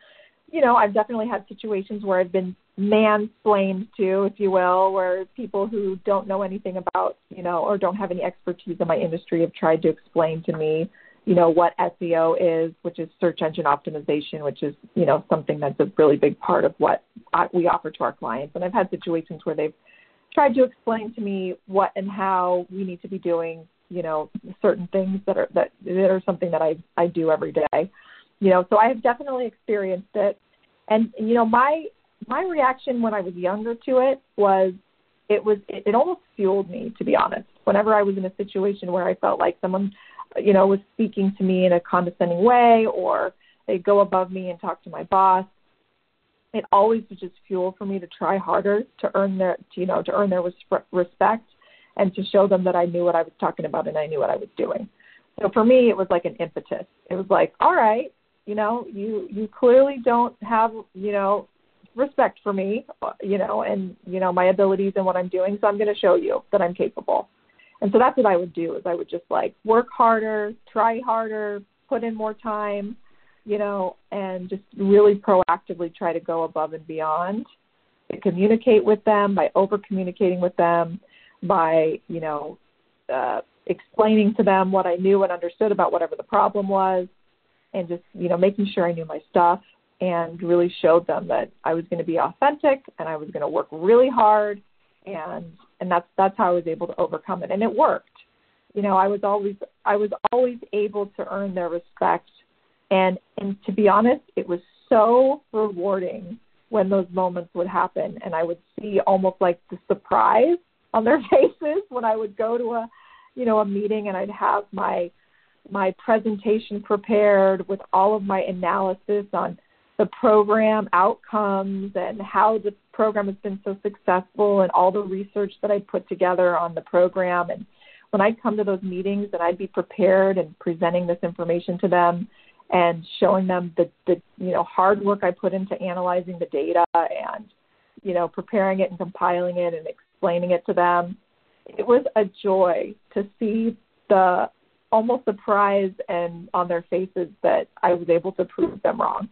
[SPEAKER 2] I've definitely had situations where I've been mansplained to, if you will, where people who don't know anything about, or don't have any expertise in my industry have tried to explain to me, what SEO is, which is search engine optimization, which is, something that's a really big part of what we offer to our clients. And I've had situations where they've tried to explain to me what and how we need to be doing, certain things that are something that I do every day. So I have definitely experienced it. And, my reaction when I was younger to it was, it almost fueled me, to be honest. Whenever I was in a situation where I felt like someone, was speaking to me in a condescending way, or they'd go above me and talk to my boss, it always was just fuel for me to try harder to earn their respect, and to show them that I knew what I was talking about and I knew what I was doing. So for me, it was like an impetus. It was like, all right, you clearly don't have, respect for me, and, my abilities and what I'm doing. So I'm going to show you that I'm capable. And so that's what I would do, is I would just work harder, try harder, put in more time, and just really proactively try to go above and beyond, to communicate with them by over-communicating with them, by, explaining to them what I knew and understood about whatever the problem was, and just, making sure I knew my stuff, and really showed them that I was going to be authentic and I was going to work really hard, and that's how I was able to overcome it. And it worked. I was always able to earn their respect. And to be honest, it was so rewarding when those moments would happen, and I would see almost like the surprise on their faces when I would go to a meeting, and I'd have my presentation prepared with all of my analysis on the program outcomes and how the program has been so successful, and all the research that I put together on the program. And when I'd come to those meetings, and I'd be prepared and presenting this information to them and showing them the hard work I put into analyzing the data and, preparing it and compiling it and explaining it to them, it was a joy to see the almost surprise and on their faces that I was able to prove them wrong.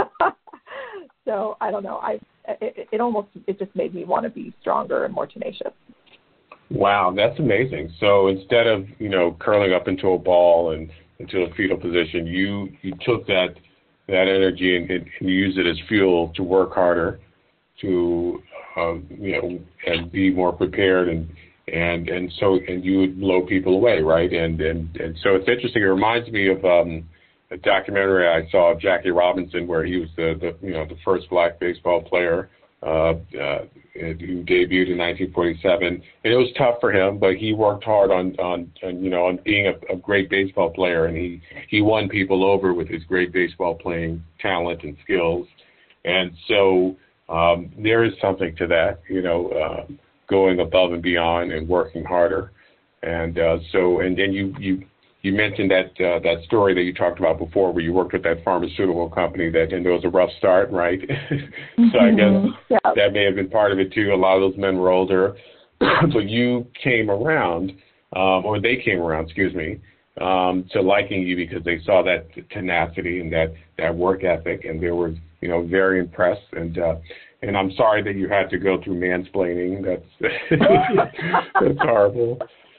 [SPEAKER 2] So I don't know. It just made me want to be stronger and more tenacious.
[SPEAKER 1] Wow, that's amazing. So instead of, curling up into a ball and into a fetal position, you took that energy and used it as fuel to work harder, to and be more prepared, and you would blow people away, right? And so it's interesting. It reminds me of a documentary I saw of Jackie Robinson, where he was the first black baseball player who debuted in 1947. And it was tough for him, but he worked hard on being a great baseball player, and he won people over with his great baseball playing talent and skills. And so there is something to that, going above and beyond and working harder. And then you mentioned that story that you talked about before, where you worked with that pharmaceutical company, and there was a rough start, right? So I guess that may have been part of it too. A lot of those men were older, but you came around, or they came around, to liking you because they saw that tenacity and that work ethic, and they were very impressed. And I'm sorry that you had to go through mansplaining. That's horrible.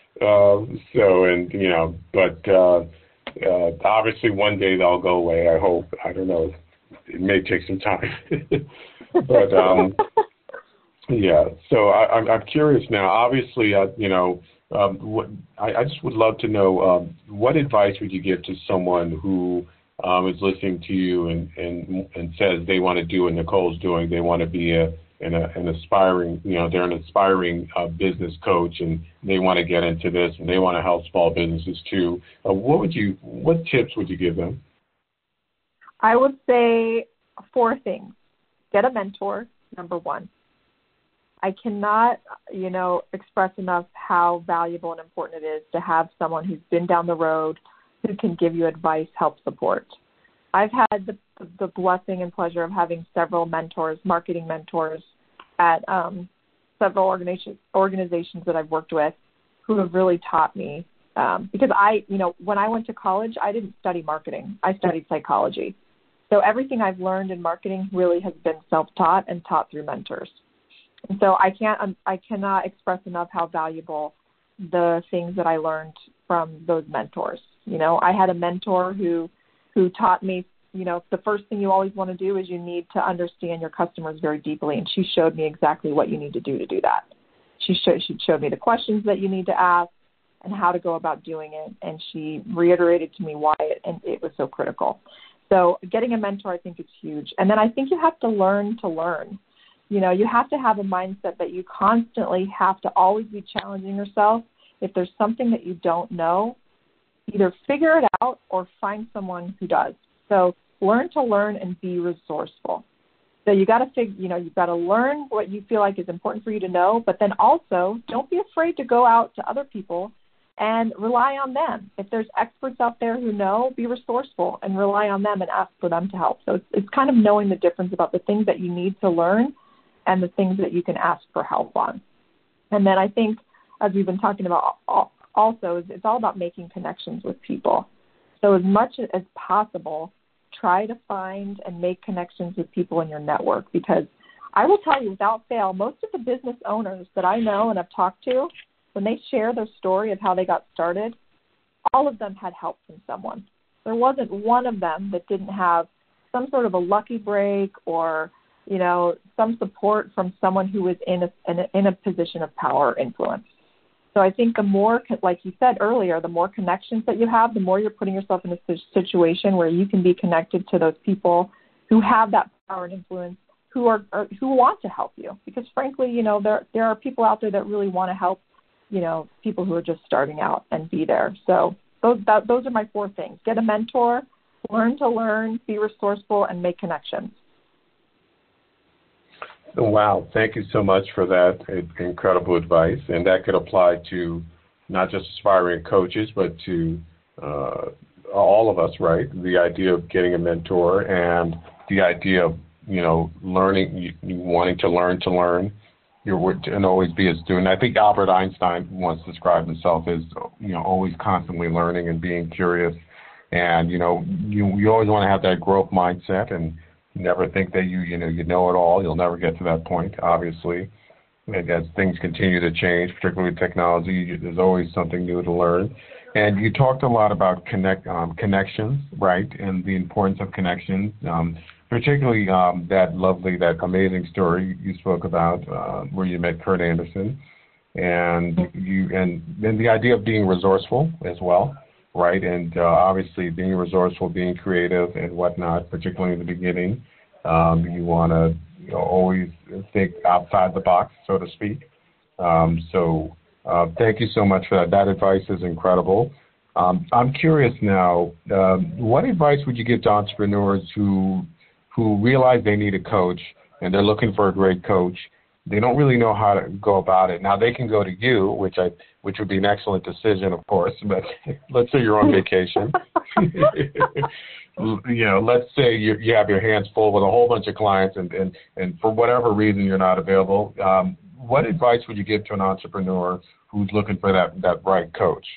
[SPEAKER 1] But obviously one day they'll go away, I hope. I don't know. It may take some time. But, yeah. So I'm curious now. Obviously, I just would love to know, what advice would you give to someone who is listening to you and says they want to do what Nicole's doing? They want to be an aspiring, they're an aspiring business coach, and they want to get into this, and they want to help small businesses too. What tips would you give them?
[SPEAKER 2] I would say 4 things. Get a mentor, number 1. I cannot, express enough how valuable and important it is to have someone who's been down the road, who can give you advice, help, support. I've had the blessing and pleasure of having several mentors, marketing mentors at several organizations that I've worked with, who have really taught me. Because when I went to college, I didn't study marketing. I studied psychology. So everything I've learned in marketing really has been self-taught and taught through mentors. And so I cannot express enough how valuable the things that I learned from those mentors. You know, I had a mentor who taught me, you know, the first thing you always want to do is you need to understand your customers very deeply. And she showed me exactly what you need to do that. She showed me the questions that you need to ask and how to go about doing it. And she reiterated to me why it was so critical. So getting a mentor, I think, is huge. And then I think you have to learn to learn. You know, you have to have a mindset that you constantly have to always be challenging yourself. If there's something that you don't know, either figure it out or find someone who does. So learn to learn and be resourceful. So you've got to learn what you feel like is important for you to know, but then also don't be afraid to go out to other people and rely on them. If there's experts out there who know, be resourceful and rely on them and ask for them to help. So it's kind of knowing the difference about the things that you need to learn and the things that you can ask for help on. And then I think, as we've been talking about also, is it's all about making connections with people. So as much as possible, try to find and make connections with people in your network, because I will tell you without fail, most of the business owners that I know and have talked to, when they share their story of how they got started, all of them had help from someone. There wasn't one of them that didn't have some sort of a lucky break or, you know, some support from someone who was in a position of power or influence. So I think the more, like you said earlier, the more connections that you have, the more you're putting yourself in a situation where you can be connected to those people who have that power and influence, who want to help you. Because frankly, you know, there are people out there that really want to help, you know, people who are just starting out and be there. So those are my 4 things. Get a mentor, learn to learn, be resourceful, and make connections.
[SPEAKER 1] Wow, thank you so much for that incredible advice. And that could apply to not just aspiring coaches, but to all of us, right? The idea of getting a mentor and the idea of, you know, learning, you wanting to learn, and always be a student. I think Albert Einstein once described himself as, you know, always constantly learning and being curious. And, you know, you always want to have that growth mindset and never think that you know it all. You'll never get to that point, obviously. And as things continue to change, particularly with technology, there's always something new to learn. And you talked a lot about connections, right, and the importance of connections, particularly that amazing story you spoke about where you met Kurt Anderson, and then the idea of being resourceful as well. Right, and obviously being resourceful, being creative and whatnot, particularly in the beginning, you want to always think outside the box, so to speak. So thank you so much for that. That advice is incredible. I'm curious now, what advice would you give to entrepreneurs who realize they need a coach and they're looking for a great coach? They don't really know how to go about it. Now, they can go to you, which would be an excellent decision, of course, but let's say you're on vacation. You know, let's say you have your hands full with a whole bunch of clients and for whatever reason you're not available. What advice would you give to an entrepreneur who's looking for that right coach?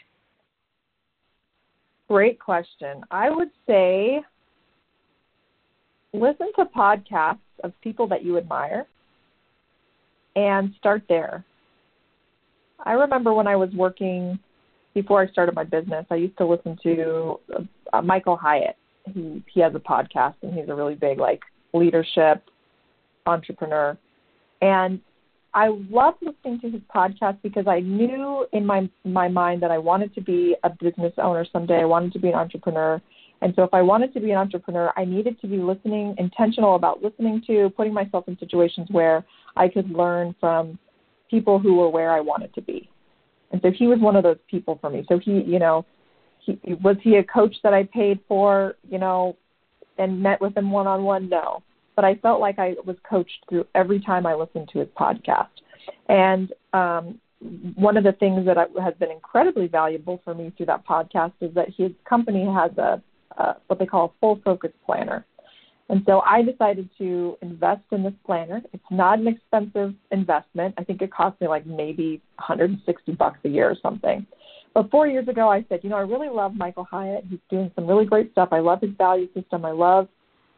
[SPEAKER 2] Great question. I would say listen to podcasts of people that you admire and start there. I remember when I was working, before I started my business, I used to listen to Michael Hyatt. He has a podcast, and he's a really big, leadership entrepreneur. And I loved listening to his podcast because I knew in my mind that I wanted to be a business owner someday. I wanted to be an entrepreneur. And so if I wanted to be an entrepreneur, I needed to be intentional about listening to, putting myself in situations where I could learn from people who were where I wanted to be. And so he was one of those people for me. So was he a coach that I paid for, and met with him one-on-one? No. But I felt like I was coached through every time I listened to his podcast. And one of the things that has been incredibly valuable for me through that podcast is that his company has what they call a full focus planner. And so I decided to invest in this planner. It's not an expensive investment. I think it cost me maybe $160 a year or something. But 4 years ago, I said, I really love Michael Hyatt. He's doing some really great stuff. I love his value system. I love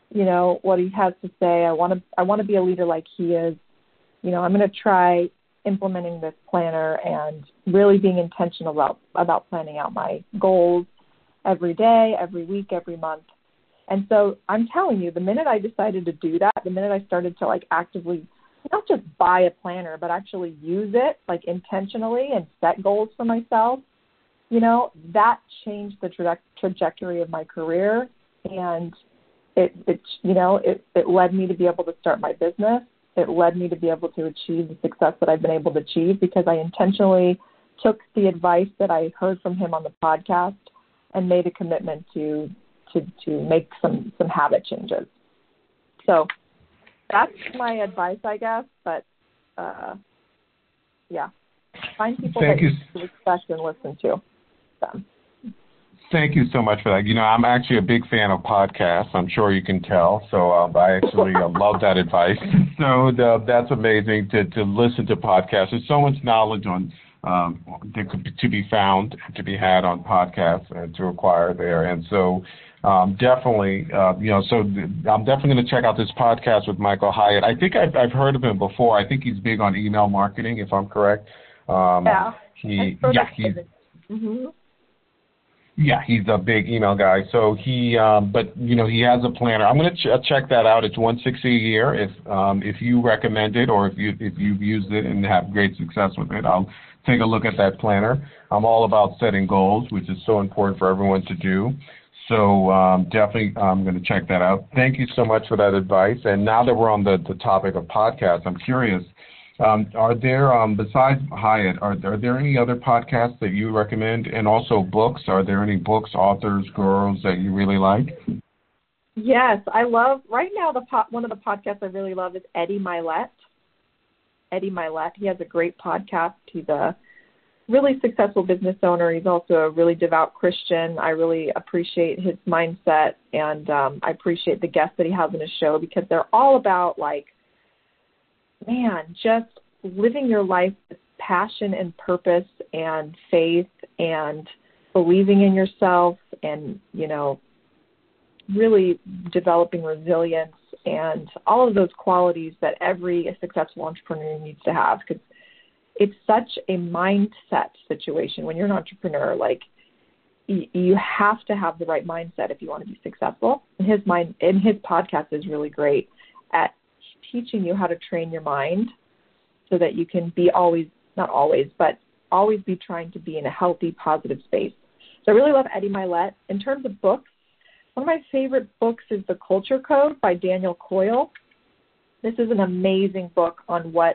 [SPEAKER 2] what he has to say. I want to be a leader like he is. I'm going to try implementing this planner and really being intentional about planning out my goals every day, every week, every month. And so I'm telling you, the minute I decided to do that, the minute I started to actively not just buy a planner, but actually use it intentionally and set goals for myself, that changed the trajectory of my career. And it led me to be able to start my business. It led me to be able to achieve the success that I've been able to achieve because I intentionally took the advice that I heard from him on the podcast and made a commitment to make some habit changes. So that's my advice, I guess. But find people that you respect and listen to them.
[SPEAKER 1] Thank you so much for that. I'm actually a big fan of podcasts. I'm sure you can tell. So I actually love that advice. So that's amazing to listen to podcasts. There's so much knowledge on to be found, to be had on podcasts and to acquire there. And so definitely, so I'm definitely going to check out this podcast with Michael Hyatt. I think I've heard of him before. I think he's big on email marketing, if I'm correct. He's a big email guy. So he has a planner. I'm going to check that out. It's $160 a year. If you recommend it or if you've used it and have great success with it, I'll take a look at that planner. I'm all about setting goals, which is so important for everyone to do. So definitely I'm going to check that out. Thank you so much for that advice. And now that we're on the topic of podcasts, I'm curious, are there, besides Hyatt, are there any other podcasts that you recommend? And also books, are there any books, authors, girls that you really like?
[SPEAKER 2] Yes, I love, right now, one of the podcasts I really love is Eddie Mylett. Eddie Mylett, he has a great podcast. He's a really successful business owner. He's also a really devout Christian. I really appreciate his mindset, and I appreciate the guests that he has on his show because they're all about, just living your life with passion and purpose and faith and believing in yourself and, really developing resilience and all of those qualities that every successful entrepreneur needs to have because it's such a mindset situation. When you're an entrepreneur, you have to have the right mindset if you want to be successful. And his podcast is really great at teaching you how to train your mind so that you can be always be trying to be in a healthy, positive space. So I really love Eddie Mylett. In terms of books, one of my favorite books is The Culture Code by Daniel Coyle. This is an amazing book on what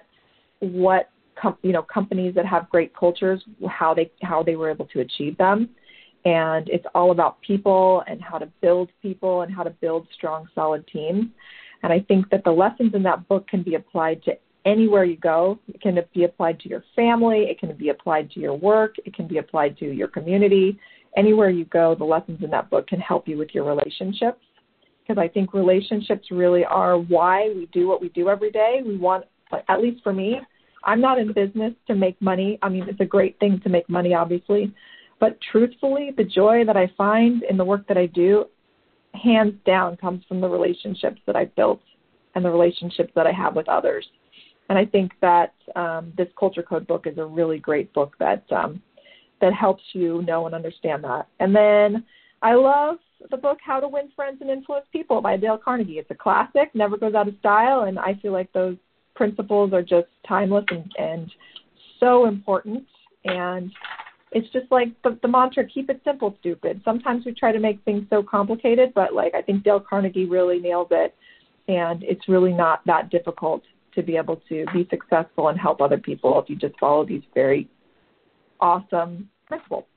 [SPEAKER 2] companies that have great cultures, how they were able to achieve them. And it's all about people and how to build people and how to build strong, solid teams. And I think that the lessons in that book can be applied to anywhere you go. It can be applied to your family. It can be applied to your work. It can be applied to your community. Anywhere you go, the lessons in that book can help you with your relationships. Because I think relationships really are why we do what we do every day. We want, at least for me, I'm not in business to make money. I mean, it's a great thing to make money, obviously. But truthfully, the joy that I find in the work that I do, hands down, comes from the relationships that I've built and the relationships that I have with others. And I think that this Culture Code book is a really great book that helps you know and understand that. And then I love the book How to Win Friends and Influence People by Dale Carnegie. It's a classic, never goes out of style, and I feel like those principles are just timeless and so important. And it's just like the mantra, keep it simple, stupid. Sometimes we try to make things so complicated, but I think Dale Carnegie really nails it. And it's really not that difficult to be able to be successful and help other people if you just follow these very awesome principles.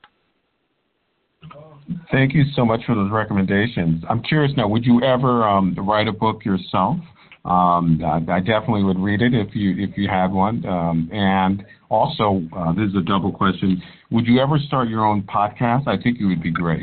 [SPEAKER 1] Thank you so much for those recommendations. I'm curious now, would you ever write a book yourself? I definitely would read it if you had one. And also, this is a double question. Would you ever start your own podcast? I think it would be great.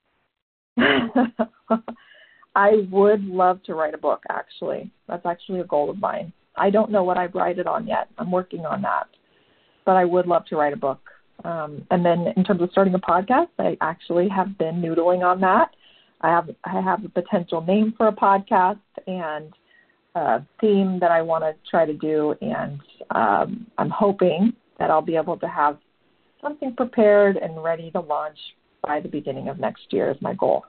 [SPEAKER 2] I would love to write a book, actually. That's actually a goal of mine. I don't know what I'd write it on yet. I'm working on that. But I would love to write a book. And then in terms of starting a podcast, I actually have been noodling on that. I have a potential name for a podcast and a theme that I want to try to do, and I'm hoping that I'll be able to have something prepared and ready to launch by the beginning of next year is my goal.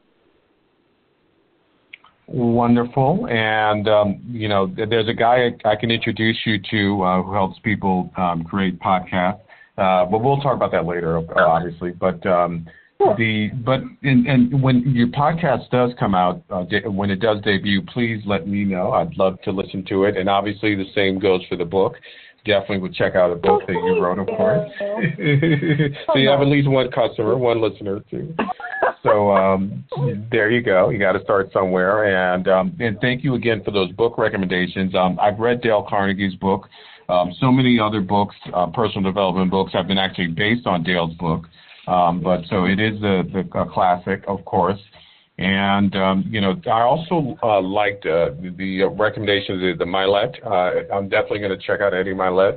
[SPEAKER 1] Wonderful. And, there's a guy I can introduce you to who helps people create podcasts. But we'll talk about that later, obviously. But
[SPEAKER 2] Sure.
[SPEAKER 1] when your podcast does come out, when it does debut, please let me know. I'd love to listen to it. And obviously the same goes for the book. Definitely would check out a book that you wrote, of course. So you have at least one customer, one listener, too. So there you go. You got to start somewhere. And thank you again for those book recommendations. I've read Dale Carnegie's book. So many other books, personal development books, have been actually based on Dale's book. But so it is a classic, of course. And, I also liked the recommendations of the Milet. I'm definitely going to check out Eddie Milet.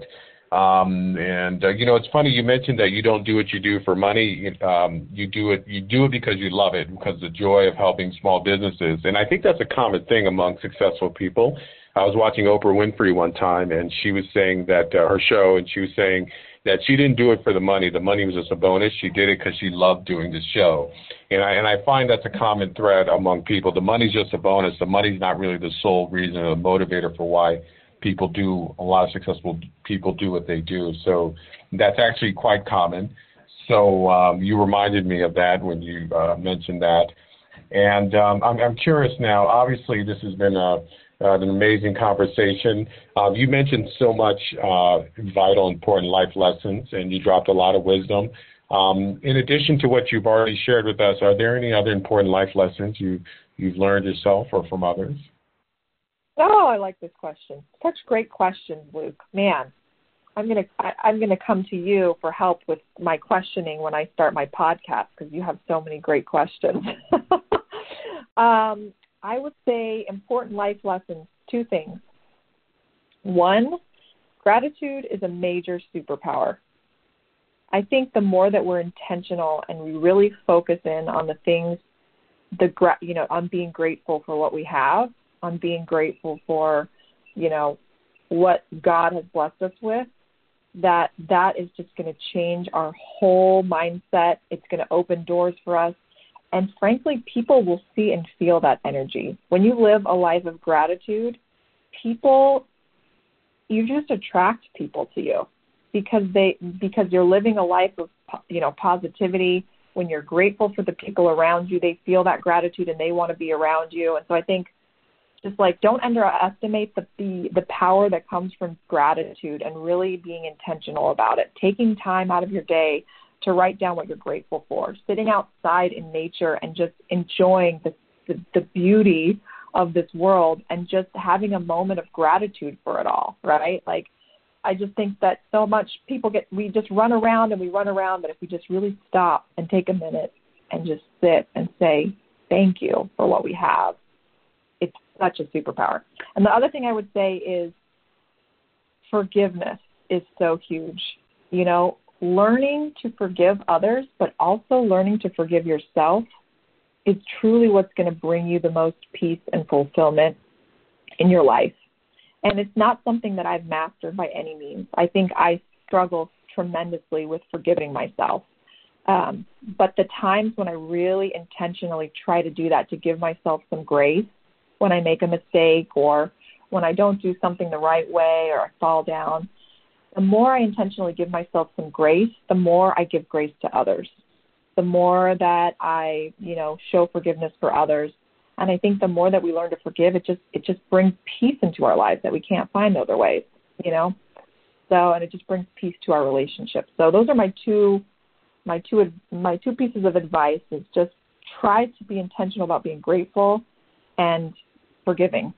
[SPEAKER 1] It's funny, you mentioned that you don't do what you do for money. You do it because you love it, because of the joy of helping small businesses. And I think that's a common thing among successful people. I was watching Oprah Winfrey one time, and she was saying that her show, and she was saying that she didn't do it for the money. The money was just a bonus. She did it because she loved doing the show. And I find that's a common thread among people. The money's just a bonus. The money's not really the sole reason or the motivator for why a lot of successful people do what they do. So that's actually quite common. So you reminded me of that when you mentioned that. And I'm curious now, obviously this has been an amazing conversation. You mentioned so much vital, important life lessons, and you dropped a lot of wisdom. In addition to what you've already shared with us, are there any other important life lessons you've learned yourself or from others?
[SPEAKER 2] Oh, I like this question. Such great questions, Luke. Man, I'm gonna come to you for help with my questioning when I start my podcast, because you have so many great questions. I would say important life lessons, two things. One, gratitude is a major superpower. I think the more that we're intentional and we really focus in on the things, on being grateful for what we have, on being grateful for, what God has blessed us with, that is just going to change our whole mindset. It's going to open doors for us. And frankly, people will see and feel that energy. When you live a life of gratitude, you just attract people to you because you're living a life of, positivity. When you're grateful for the people around you, they feel that gratitude and they want to be around you. And so I think just don't underestimate the power that comes from gratitude and really being intentional about it. Taking time out of your day to write down what you're grateful for, sitting outside in nature and just enjoying the beauty of this world and just having a moment of gratitude for it all, right? I just think that so much we just run around, but if we just really stop and take a minute and just sit and say, thank you for what we have, it's such a superpower. And the other thing I would say is forgiveness is so huge. Learning to forgive others, but also learning to forgive yourself is truly what's going to bring you the most peace and fulfillment in your life. And it's not something that I've mastered by any means. I think I struggle tremendously with forgiving myself. But the times when I really intentionally try to do that, to give myself some grace when I make a mistake or when I don't do something the right way or I fall down, the more I intentionally give myself some grace, the more I give grace to others. The more that I, show forgiveness for others. And I think the more that we learn to forgive, it just brings peace into our lives that we can't find other ways, So, and it just brings peace to our relationships. So those are my two pieces of advice is just try to be intentional about being grateful and forgiving.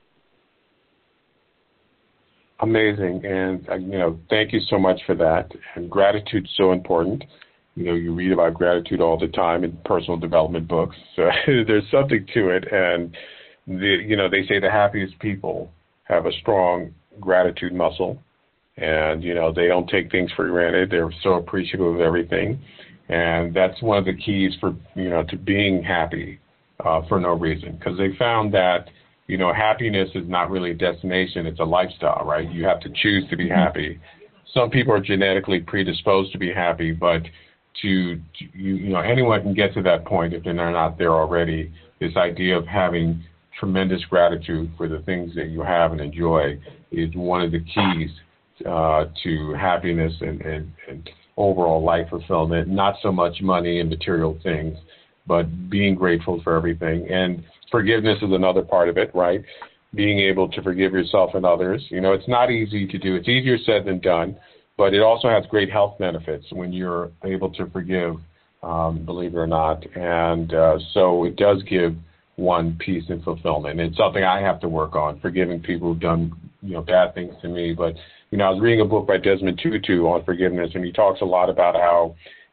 [SPEAKER 1] Amazing. And, thank you so much for that. And gratitude's so important. You read about gratitude all the time in personal development books. So there's something to it. And, they say the happiest people have a strong gratitude muscle. And, they don't take things for granted. They're so appreciative of everything. And that's one of the keys for, to being happy for no reason, because they found that, happiness is not really a destination, it's a lifestyle, right? You have to choose to be happy. Some people are genetically predisposed to be happy, but anyone can get to that point if they're not there already. This idea of having tremendous gratitude for the things that you have and enjoy is one of the keys to happiness and overall life fulfillment. Not so much money and material things, but being grateful for everything. And forgiveness is another part of it, right? Being able to forgive yourself and others. It's not easy to do. It's easier said than done, but it also has great health benefits when you're able to forgive, believe it or not. And so it does give one peace and fulfillment. It's something I have to work on, forgiving people who've done, bad things to me. But, I was reading a book by Desmond Tutu on forgiveness, and he talks a lot about how,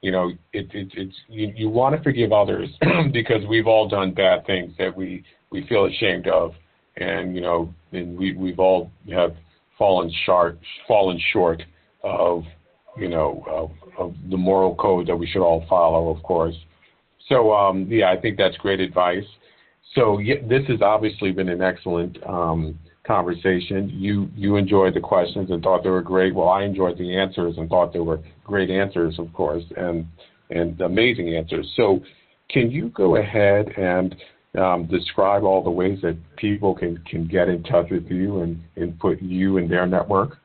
[SPEAKER 1] you want to forgive others because we've all done bad things that we feel ashamed of. And, and we've all have fallen short of, of the moral code that we should all follow, of course. So, I think that's great advice. So this has obviously been an excellent conversation. You enjoyed the questions and thought they were great. Well, I enjoyed the answers and thought they were great answers, of course, and amazing answers. So can you go ahead and describe all the ways that people can get in touch with you and put you in their network?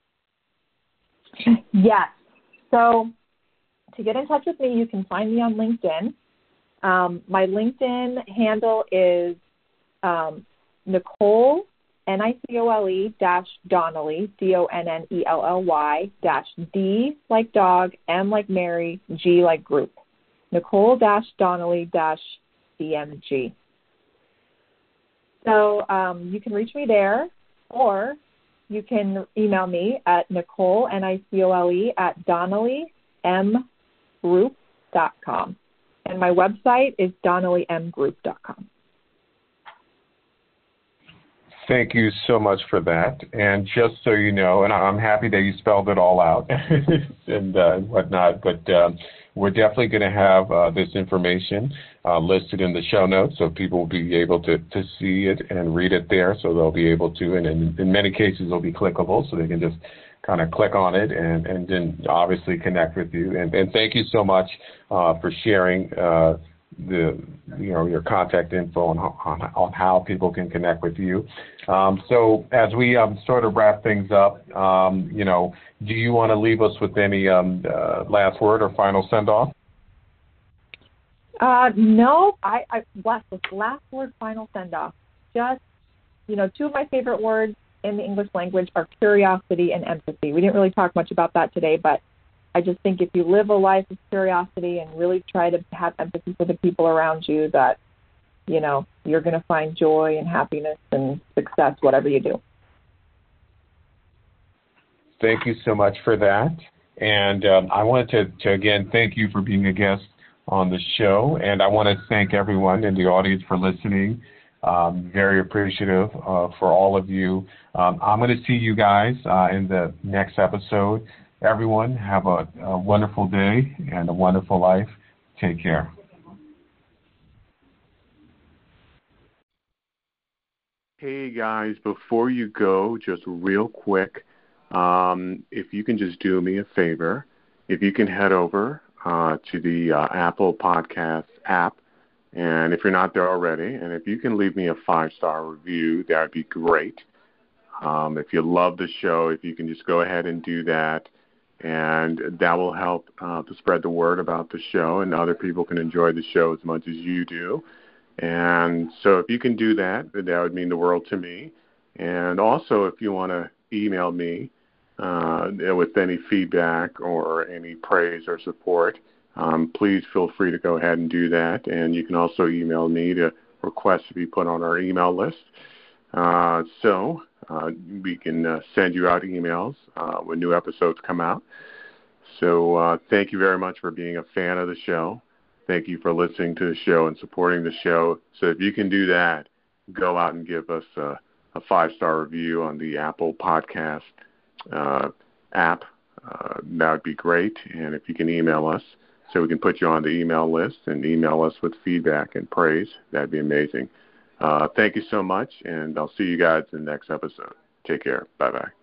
[SPEAKER 2] Yes. So to get in touch with me, you can find me on LinkedIn. My LinkedIn handle is Nicole, Nicole -Donnelly, Donnelly -D like dog, M like Mary, G like group. Nicole Donnelly DMG. So you can reach me there, or you can email me at Nicole, Nicole @DonnellyMGroup.com. And my website is DonnellyMGroup.com.
[SPEAKER 1] Thank you so much for that. And just so you know, and I'm happy that you spelled it all out and whatnot, but we're definitely going to have this information listed in the show notes, so people will be able to see it and read it there, so they'll be able to, and in many cases it'll be clickable, so they can just kind of click on it and then obviously connect with you. And thank you so much for sharing your contact info on how people can connect with you. So as we sort of wrap things up, do you want to leave us with any last word or final send-off?
[SPEAKER 2] No, I last word, final send-off. Just, two of my favorite words in the English language are curiosity and empathy. We didn't really talk much about that today, but I just think if you live a life of curiosity and really try to have empathy for the people around you, that, you're going to find joy and happiness and success, whatever you do.
[SPEAKER 1] Thank you so much for that. And I wanted to again, thank you for being a guest on the show. And I want to thank everyone in the audience for listening. Very appreciative for all of you. I'm going to see you guys in the next episode. Everyone, have a wonderful day and a wonderful life. Take care. Hey, guys, before you go, just real quick, if you can just do me a favor, if you can head over to the Apple Podcast app, and if you're not there already, and if you can leave me a 5-star review, that would be great. If you love the show, if you can just go ahead and do that, and that will help to spread the word about the show, and other people can enjoy the show as much as you do. And so if you can do that, that would mean the world to me. And also, if you want to email me with any feedback or any praise or support, please feel free to go ahead and do that. And you can also email me to request to be put on our email list. So we can send you out emails when new episodes come out. So thank you very much for being a fan of the show. Thank you for listening to the show and supporting the show. So if you can do that, go out and give us a 5-star review on the Apple Podcast app. That would be great. And if you can email us, so we can put you on the email list and email us with feedback and praise. That'd be amazing. Thank you so much, and I'll see you guys in the next episode. Take care. Bye-bye.